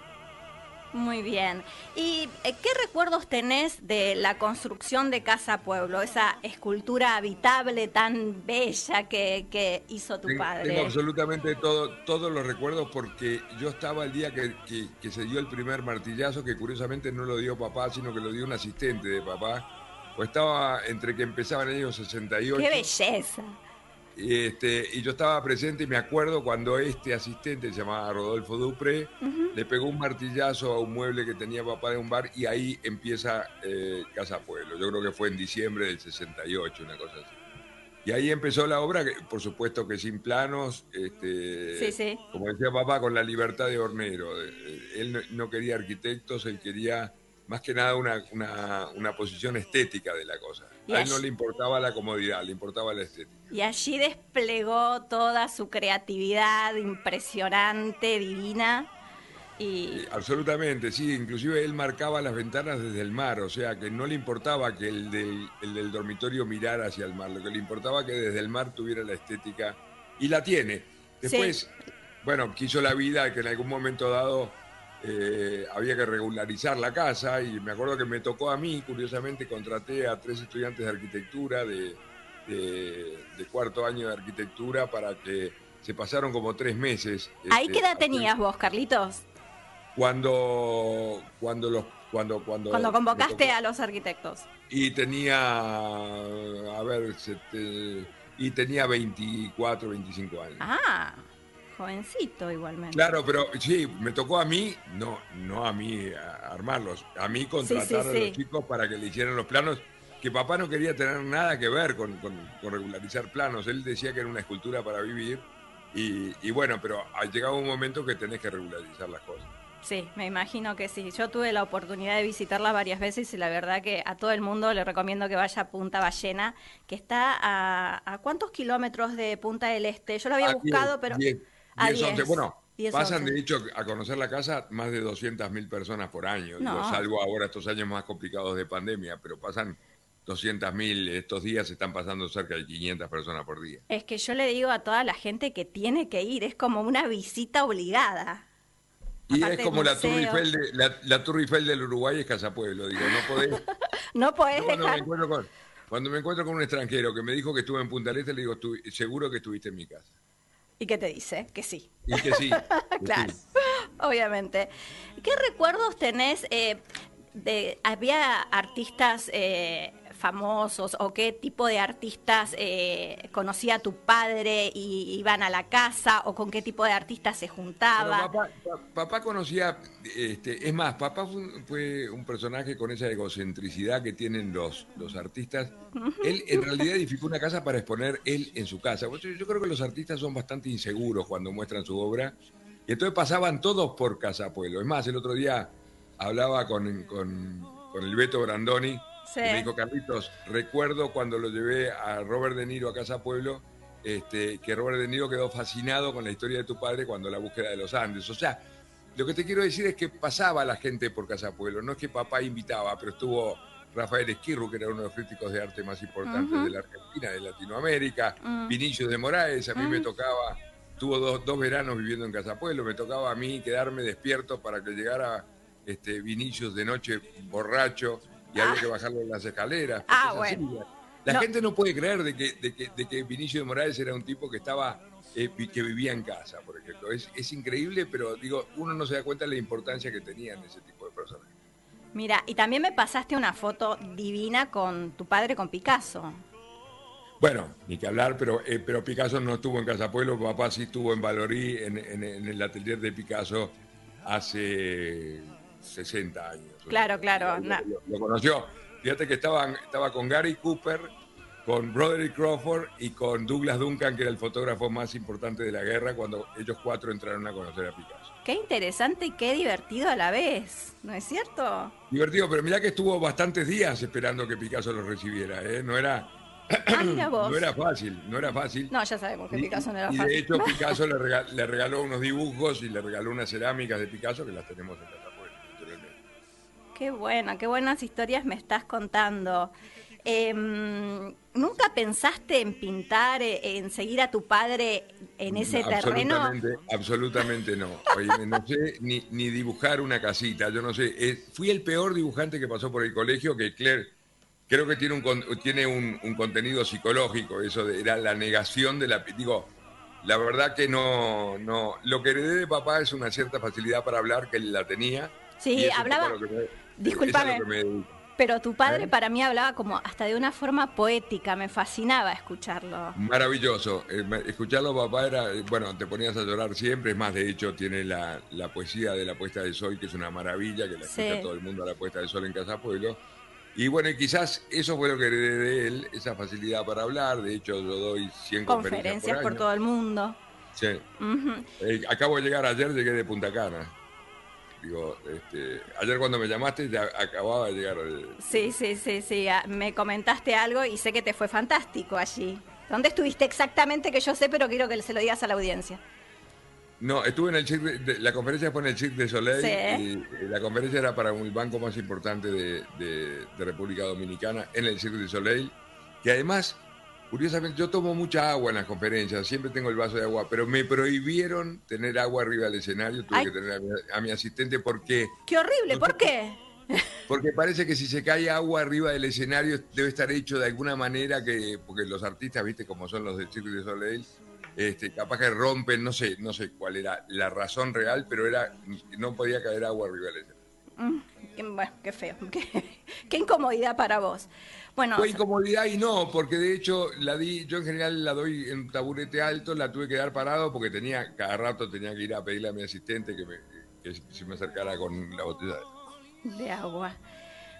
Muy bien. ¿Y eh, qué recuerdos tenés de la construcción de Casa Pueblo? Esa escultura habitable tan bella que, que hizo tu Tengo, padre. tengo absolutamente todo, todos los recuerdos porque yo estaba el día que, que- que se dio el primer martillazo, que curiosamente no lo dio papá, sino que lo dio un asistente de papá. O estaba entre que empezaban ellos sesenta y ocho. ¡Qué belleza! Y, este, y yo estaba presente y me acuerdo cuando este asistente, se llamaba Rodolfo Dupré, Ujú. le pegó un martillazo a un mueble que tenía papá de un bar y ahí empieza eh, Casa Pueblo. Yo creo que fue en diciembre del sesenta y ocho, una cosa así. Y ahí empezó la obra, que, por supuesto que sin planos, este, Sí, sí. como decía papá, con la libertad de hornero. Eh, Él no, no quería arquitectos, él quería más que nada una, una, una posición estética de la cosa. Y A él no allí- le importaba la comodidad, le importaba la estética. Y allí desplegó toda su creatividad impresionante, divina. Y Sí, absolutamente, sí. Inclusive él marcaba las ventanas desde el mar, o sea que no le importaba que el del, el del dormitorio mirara hacia el mar, lo que le importaba que desde el mar tuviera la estética, y la tiene. Después, bueno, quiso la vida que en algún momento dado eh, había que regularizar la casa, y me acuerdo que me tocó a mí, curiosamente contraté a tres estudiantes de arquitectura de, de, de cuarto año de arquitectura para que se pasaron como tres meses. ¿ahí este, qué edad a- tenías vos, Carlitos? Cuando, cuando los, cuando, cuando, Cuando me convocaste tocó- a los arquitectos. y tenía, a ver, sete- y tenía veinticuatro, veinticinco años. Ah, jovencito igualmente. Claro, pero sí, me tocó a mí, no, no a mí a- armarlos, a mí contratar Sí, sí, a sí. los chicos para que le hicieran los planos, que papá no quería tener nada que ver con, con, con regularizar planos. Él decía que era una escultura para vivir y, y bueno, pero ha llegado un momento que tenés que regularizar las cosas. Sí, me imagino que sí. Yo tuve la oportunidad de visitarla varias veces y la verdad que a todo el mundo le recomiendo que vaya a Punta Ballena, que está a, ¿a cuántos kilómetros de Punta del Este? Yo lo había A buscado, diez, pero... diez, a diez, once. diez. Bueno, diez, pasan once. de hecho a conocer la casa más de doscientas mil personas por año, No. digo, salvo ahora estos años más complicados de pandemia, pero pasan doscientas mil, estos días están pasando cerca de quinientas personas por día. Es que yo le digo a toda la gente que tiene que ir, es como una visita obligada. Y Aparte es como del la Tour museo. Eiffel, de, la, la Tour Eiffel del Uruguay es Casa Pueblo, digo, no podés... No podés Yo cuando, me dejar... encuentro con, cuando me encuentro con un extranjero que me dijo que estuve en Punta del Este, le digo, "Estu- seguro que estuviste en mi casa". ¿Y qué te dice? Que sí. Y que sí. que Claro, sí. obviamente. ¿Qué recuerdos tenés eh, de... ¿Había artistas eh, famosos o qué tipo de artistas eh, conocía tu padre y iban a la casa o con qué tipo de artistas se Bueno, juntaba? papá, pa- papá conocía, este, es más, papá fue un, fue un personaje con esa egocentricidad que tienen los, los artistas. Él en realidad edificó una casa para exponer él en su casa. Yo, yo creo que los artistas son bastante inseguros cuando muestran su obra. Y entonces pasaban todos por Casa Pueblo. Es más, el otro día hablaba con, con, con el Beto Brandoni. Sí. Y me dijo, Carlitos, recuerdo cuando lo llevé a Robert De Niro a Casa Pueblo, este, que Robert De Niro quedó fascinado con la historia de tu padre cuando la búsqueda de los Andes. O sea, lo que te quiero decir es que pasaba la gente por Casa Pueblo, no es que papá invitaba, pero estuvo Rafael Esquirru, que era uno de los críticos de arte más importantes Ujú. de la Argentina, de Latinoamérica, Mm. Vinicius de Moraes, a mí me Mm. tocaba, tuvo dos, dos veranos viviendo en Casa Pueblo, me tocaba a mí quedarme despierto para que llegara este, Vinicius de noche borracho, y había que bajarle las escaleras. Ah, porque es así. bueno. La No. gente no puede creer de que, de que, de que Vinicio de Morales era un tipo que estaba eh, vi- que vivía en casa, por ejemplo. Es, es increíble, pero digo, uno no se da cuenta de la importancia que tenían ese tipo de personas. Mira, y también me pasaste una foto divina con tu padre, con Picasso. Bueno, ni que hablar, pero, eh, pero Picasso no estuvo en Casa Pueblo, papá sí estuvo en Valorí, en, en- en el atelier de Picasso, hace sesenta años. Claro, claro. Lo, na- lo- lo conoció. Fíjate que estaban, estaba con Gary Cooper, con Broderick Crawford y con Douglas Duncan, que era el fotógrafo más importante de la guerra, cuando ellos cuatro entraron a conocer a Picasso. Qué interesante y qué divertido a la vez, ¿no es cierto? Divertido, pero mirá que estuvo bastantes días esperando que Picasso lo recibiera, ¿eh? No era, Ah, mira vos. no era fácil, no era fácil. No, ya sabemos que Y- Picasso no era y fácil. de hecho Picasso le regaló, le regaló unos dibujos y le regaló unas cerámicas de Picasso que las tenemos en Casa Pueblo, naturalmente. Qué bueno, qué buenas historias me estás contando. Em, ¿Nunca pensaste en pintar, eh, en seguir a tu padre en ese terreno? Absolutamente, absolutamente no. Oye, no sé ni, ni dibujar una casita, yo no sé. Eh, fui el peor dibujante que pasó por el colegio, que Claire creo que tiene un con- tiene un, un contenido psicológico, eso de, era la negación de la... Digo, la verdad que no, no... Lo que heredé de papá es una cierta facilidad para hablar, que él la tenía. Sí, y es un hablaba- poco a lo que me- Discúlpame. es a lo que me dedico. Pero tu padre ¿Eh? para mí hablaba como hasta de una forma poética, me fascinaba escucharlo. Maravilloso. Eh, me- escucharlo, papá, era, eh, bueno, te ponías a llorar siempre. Es más, de hecho, tiene la, la poesía de la puesta de sol, que es una maravilla, que la Sí. escucha todo el mundo a la puesta de sol en Casa Pueblo. Y bueno, y quizás eso fue lo que heredé de él, esa facilidad para hablar. De hecho, yo doy cien conferencias, Conferencias por, por año. todo el mundo. Sí. Ujú. Eh, acabo de llegar ayer, llegué de Punta Cana. Digo, este, ayer cuando me llamaste ya acababa de llegar. eh, Sí, sí, sí, sí. ah, Me comentaste algo y sé que te fue fantástico allí. ¿Dónde estuviste exactamente? Que yo sé, pero quiero que se lo digas a la audiencia. No, estuve en el Cirque, de, la conferencia fue en el Cirque de Soleil, Sí. y la conferencia era para un banco más importante de, de- de República Dominicana, en el Cirque de Soleil, que además, curiosamente, yo tomo mucha agua en las conferencias, siempre tengo el vaso de agua, pero me prohibieron tener agua arriba del escenario, tuve Ay. que tener a mi, a mi asistente porque, ¡Qué horrible! ¿Por qué? porque parece que si se cae agua arriba del escenario debe estar hecho de alguna manera que, porque los artistas, viste, como son los del Cirque de Soleil, este, capaz que rompen, no sé, no sé cuál era la razón real, pero era no podía caer agua arriba del escenario. Mm, qué- bueno, qué feo. Qué, qué incomodidad para vos. Bueno, Fue incomodidad y no, porque de hecho la di, yo en general la doy en un taburete alto, la tuve que dar parado porque tenía, cada rato tenía que ir a pedirle a mi asistente que, me, que se me acercara con la botella. de agua.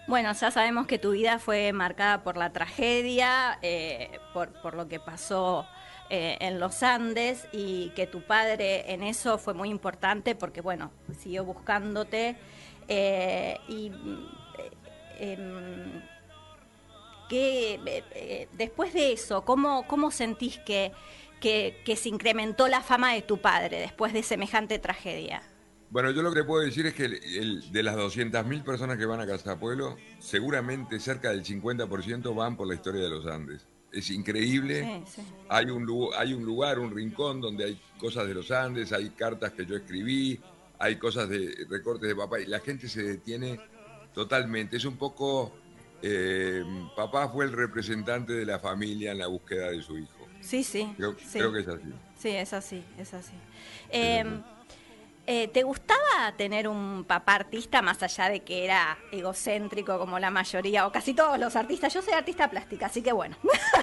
Bueno, ya sabemos que tu vida fue marcada por la tragedia, eh, por, por lo que pasó eh, en los Andes, y que tu padre en eso fue muy importante porque, bueno, siguió buscándote. Eh, y eh, eh, que, eh, eh, después de eso, ¿cómo, cómo sentís que, que, que se incrementó la fama de tu padre después de semejante tragedia? Bueno, yo lo que puedo decir es que el, el- de las doscientas mil personas que van a Casa Pueblo, seguramente cerca del cincuenta por ciento van por la historia de los Andes. Es increíble. Sí, sí. Hay un, lu- hay un lugar, un rincón donde hay cosas de los Andes, hay cartas que yo escribí, hay cosas de recortes de papá y la gente se detiene totalmente. Es un poco, eh, papá fue el representante de la familia en la búsqueda de su hijo. Sí, sí. Creo, sí. creo que es así. Sí, es así, es así. Eh, eh, ¿Te gustaba tener un papá artista más allá de que era egocéntrico como la mayoría o casi todos los artistas? Yo soy artista plástica, así que bueno.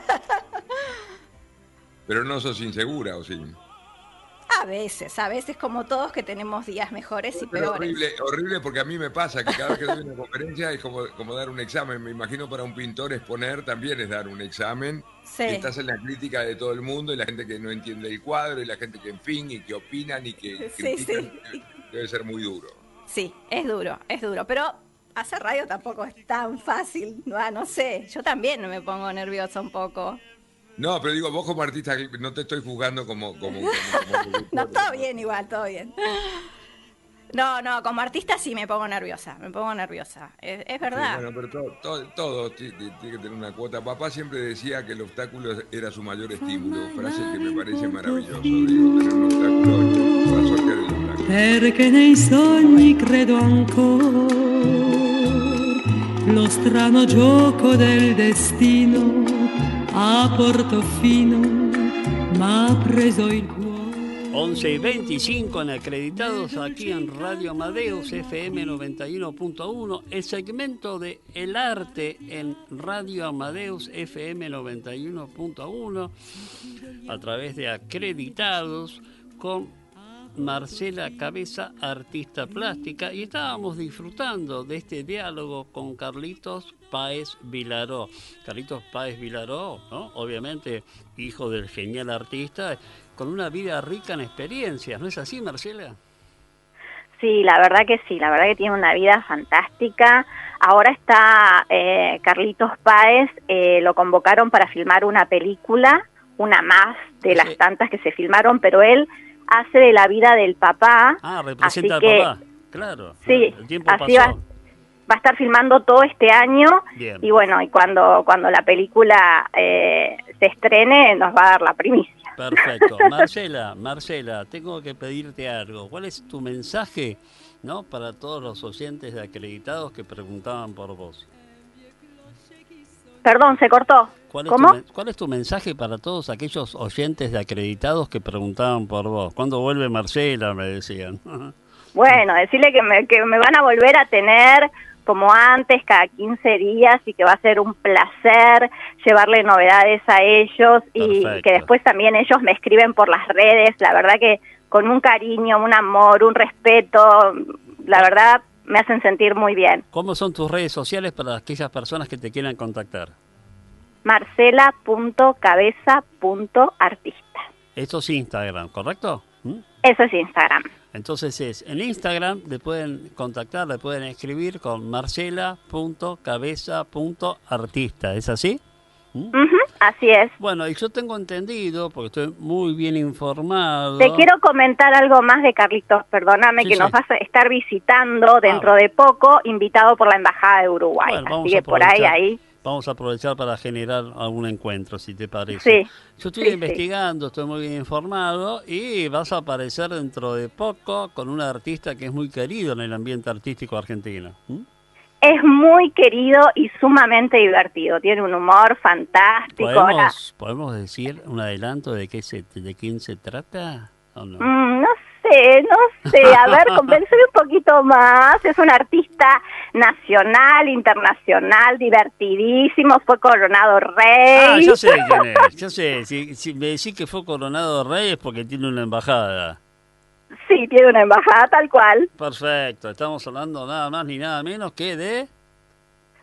Pero no sos insegura, ¿o sí? A veces, a veces como todos que tenemos días mejores y Pero peores. horrible, horrible porque a mí me pasa que cada vez que doy una conferencia es como, como dar un examen. Me imagino para un pintor exponer también es dar un examen. Sí. Y estás en la crítica de todo el mundo y la gente que no entiende el cuadro y la gente que en fin y que opinan y que Sí, critican. sí. Debe ser muy duro. Sí, es duro, es duro, pero hacer radio tampoco es tan fácil. Ah, no sé, yo también me pongo nerviosa un poco. No, pero digo, vos como artista, no te estoy juzgando como... como, como- como- No, todo bien igual, todo bien. No, no, como artista sí me pongo nerviosa, me pongo nerviosa. Es, es verdad. Sí, bueno, pero todo, todo, todo ti- ti- tiene que tener una cuota. Papá siempre decía que el obstáculo era su mayor estímulo, frase que me parece maravilloso. Digo, tener un obstáculo para sortear el obstáculo. Perché nei sogni credo ancora, lo strano gioco del destino a Portofino m'ha preso il cuore. once y veinticinco en Acreditados aquí en Radio Amadeus F M noventa y uno punto uno, el segmento de El Arte en Radio Amadeus F M noventa y uno punto uno a través de Acreditados con Marcela Cabeza, artista plástica, y estábamos disfrutando de este diálogo con Carlitos Páez Vilaró. Carlitos Páez Vilaró, ¿no? Obviamente hijo del genial artista, con una vida rica en experiencias, ¿no es así, Marcela? Sí, la verdad que sí, la verdad que tiene una vida fantástica. Ahora está eh, Carlitos Páez, eh, lo convocaron para filmar una película, una más de las Sí. tantas que se filmaron, pero él hace de la vida del papá. Ah, representa así al que, papá, claro. Sí, El tiempo así pasó. va, va a estar filmando todo este año. Bien. Y bueno, y cuando, cuando la película eh, se estrene nos va a dar la primicia. Perfecto. Marcela, Marcela, tengo que pedirte algo. ¿Cuál es tu mensaje, no, para todos los oyentes de Acreditados que preguntaban por vos? Perdón, se cortó. ¿Cuál es, ¿Cómo? Tu, men- ¿Cuál es tu mensaje para todos aquellos oyentes de Acreditados que preguntaban por vos? ¿Cuándo vuelve Marcela? Me decían. Bueno, decirle que me, que me van a volver a tener como antes, cada quince días, y que va a ser un placer llevarle novedades a ellos y Perfecto. que después también ellos me escriben por las redes, la verdad que con un cariño, un amor, un respeto, la verdad me hacen sentir muy bien. ¿Cómo son tus redes sociales para aquellas personas que te quieran contactar? marcela punto cabeza punto artista. Esto es Instagram, ¿correcto? ¿Mm? Eso es Instagram. Entonces es, en Instagram le pueden contactar, le pueden escribir con marcela punto cabeza punto artista, ¿es así? ¿Mm? Ujú, así es. Bueno, y yo tengo entendido, porque estoy muy bien informado. Te quiero comentar algo más de Carlitos, perdóname, Sí, que sí. nos vas a estar visitando dentro de poco, invitado por la Embajada de Uruguay. Bueno, vamos Así a que por ahí, aprovechar. ahí. Vamos a aprovechar para generar algún encuentro, si te parece. Sí. Yo estoy sí, sí. investigando, estoy muy bien informado y vas a aparecer dentro de poco con un artista que es muy querido en el ambiente artístico argentino. ¿Mm? Es muy querido y sumamente divertido. Tiene un humor fantástico. la- ¿Podemos, ¿Podemos decir un adelanto de qué se, de quién se trata o no? Mm, no sé, no sé. A ver, convénceme un poquito más. Es un artista nacional, internacional, divertidísimo. Fue coronado rey. Ah, yo sé quién es, yo sé. Si, si me decís que fue coronado rey es porque tiene una embajada. Sí, tiene una embajada tal cual. Perfecto, estamos hablando nada más ni nada menos que de...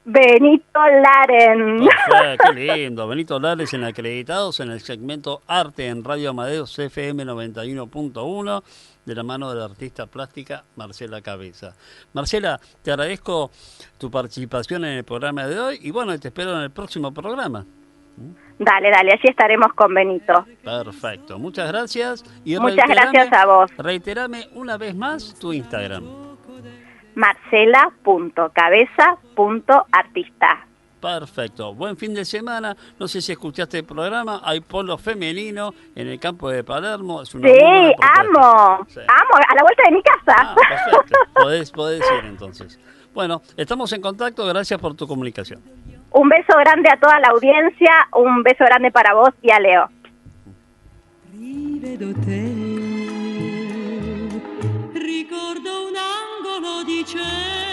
Benito Laren. Perfecto, qué lindo. Benito Lares en Acreditados en el segmento Arte en Radio Amadeus F M noventa y uno punto uno de la mano de la artista plástica Marcela Cabeza. Marcela, te agradezco tu participación en el programa de hoy y bueno, te espero en el próximo programa. Dale, dale, allí estaremos con Benito. Perfecto, muchas gracias. Y Muchas reiterame- gracias a vos. Reiterame una vez más tu Instagram. marcela punto cabeza punto artista. Perfecto, buen fin de semana. No sé si escuchaste el programa, hay polo femenino en el campo de Palermo. Es una Sí, muy buena propuesta. amo, Sí. amo, a la vuelta de mi casa. Ah, perfecto, podés, podés ir entonces. Bueno, estamos en contacto, gracias por tu comunicación. Un beso grande a toda la audiencia, un beso grande para vos y a Leo. Rivedo te, ricordo un angolo di cielo.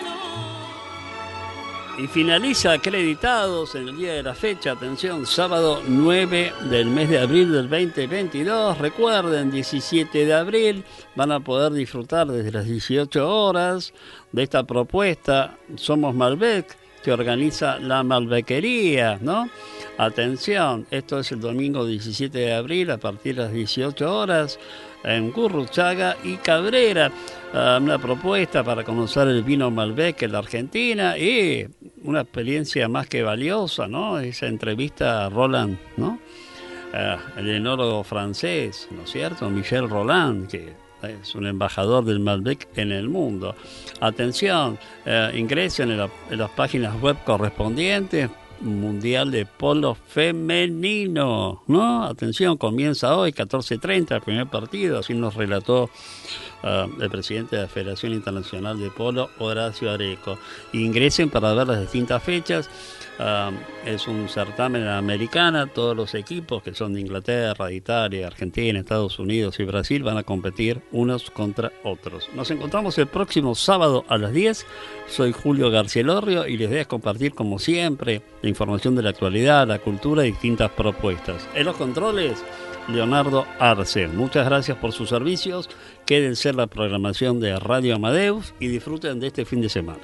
Y finaliza Acreditados en el día de la fecha, atención, sábado nueve del mes de abril del veinte veintidós. Recuerden, diecisiete de abril van a poder disfrutar desde las dieciocho horas de esta propuesta Somos Malbec, que organiza la Malbequería, ¿no? Atención, esto es el domingo diecisiete de abril a partir de las dieciocho horas en Gurruchaga y Cabrera. Uh, una propuesta para conocer el vino Malbec en la Argentina y una experiencia más que valiosa, ¿no? Esa entrevista a Roland, ¿no? Uh, el enólogo francés, ¿no es cierto? Michel Roland, que es un embajador del Malbec en el mundo. Atención, eh, ingresen en, la, en las páginas web correspondientes. Mundial de Polo Femenino, ¿no? Atención, comienza hoy, catorce treinta, el primer partido, así nos relató uh, el presidente de la Federación Internacional de Polo, Horacio Areco. Ingresen para ver las distintas fechas. Uh, es un certamen americano, todos los equipos que son de Inglaterra, de Italia, Argentina, Estados Unidos y Brasil van a competir unos contra otros. Nos encontramos el próximo sábado a las diez. Soy Julio Garcielorrio y les voy a compartir como siempre la información de la actualidad, la cultura y distintas propuestas. En los controles, Leonardo Arce. Muchas gracias por sus servicios. Quédense en la programación de Radio Amadeus y disfruten de este fin de semana.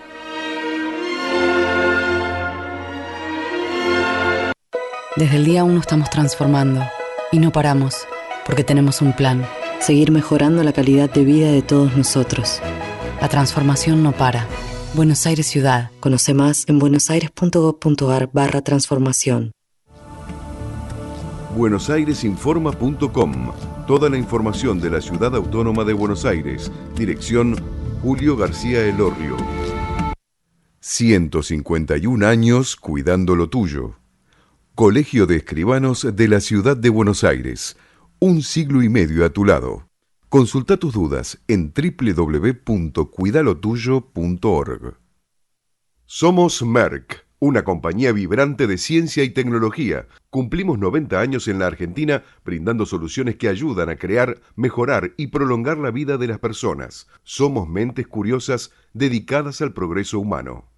Desde el día uno estamos transformando y no paramos porque tenemos un plan, seguir mejorando la calidad de vida de todos nosotros. La transformación no para. Buenos Aires Ciudad. Conoce más en buenosaires.gov.ar barra transformación. buenosaires-informa punto com. Toda la información de la Ciudad Autónoma de Buenos Aires. Dirección Julio García Elorrio. ciento cincuenta y un años cuidando lo tuyo. Colegio de Escribanos de la Ciudad de Buenos Aires. Un siglo y medio a tu lado. Consulta tus dudas en doble u doble u doble u punto cuidalotuyo punto org. Somos Merck, una compañía vibrante de ciencia y tecnología. Cumplimos noventa años en la Argentina brindando soluciones que ayudan a crear, mejorar y prolongar la vida de las personas. Somos mentes curiosas dedicadas al progreso humano.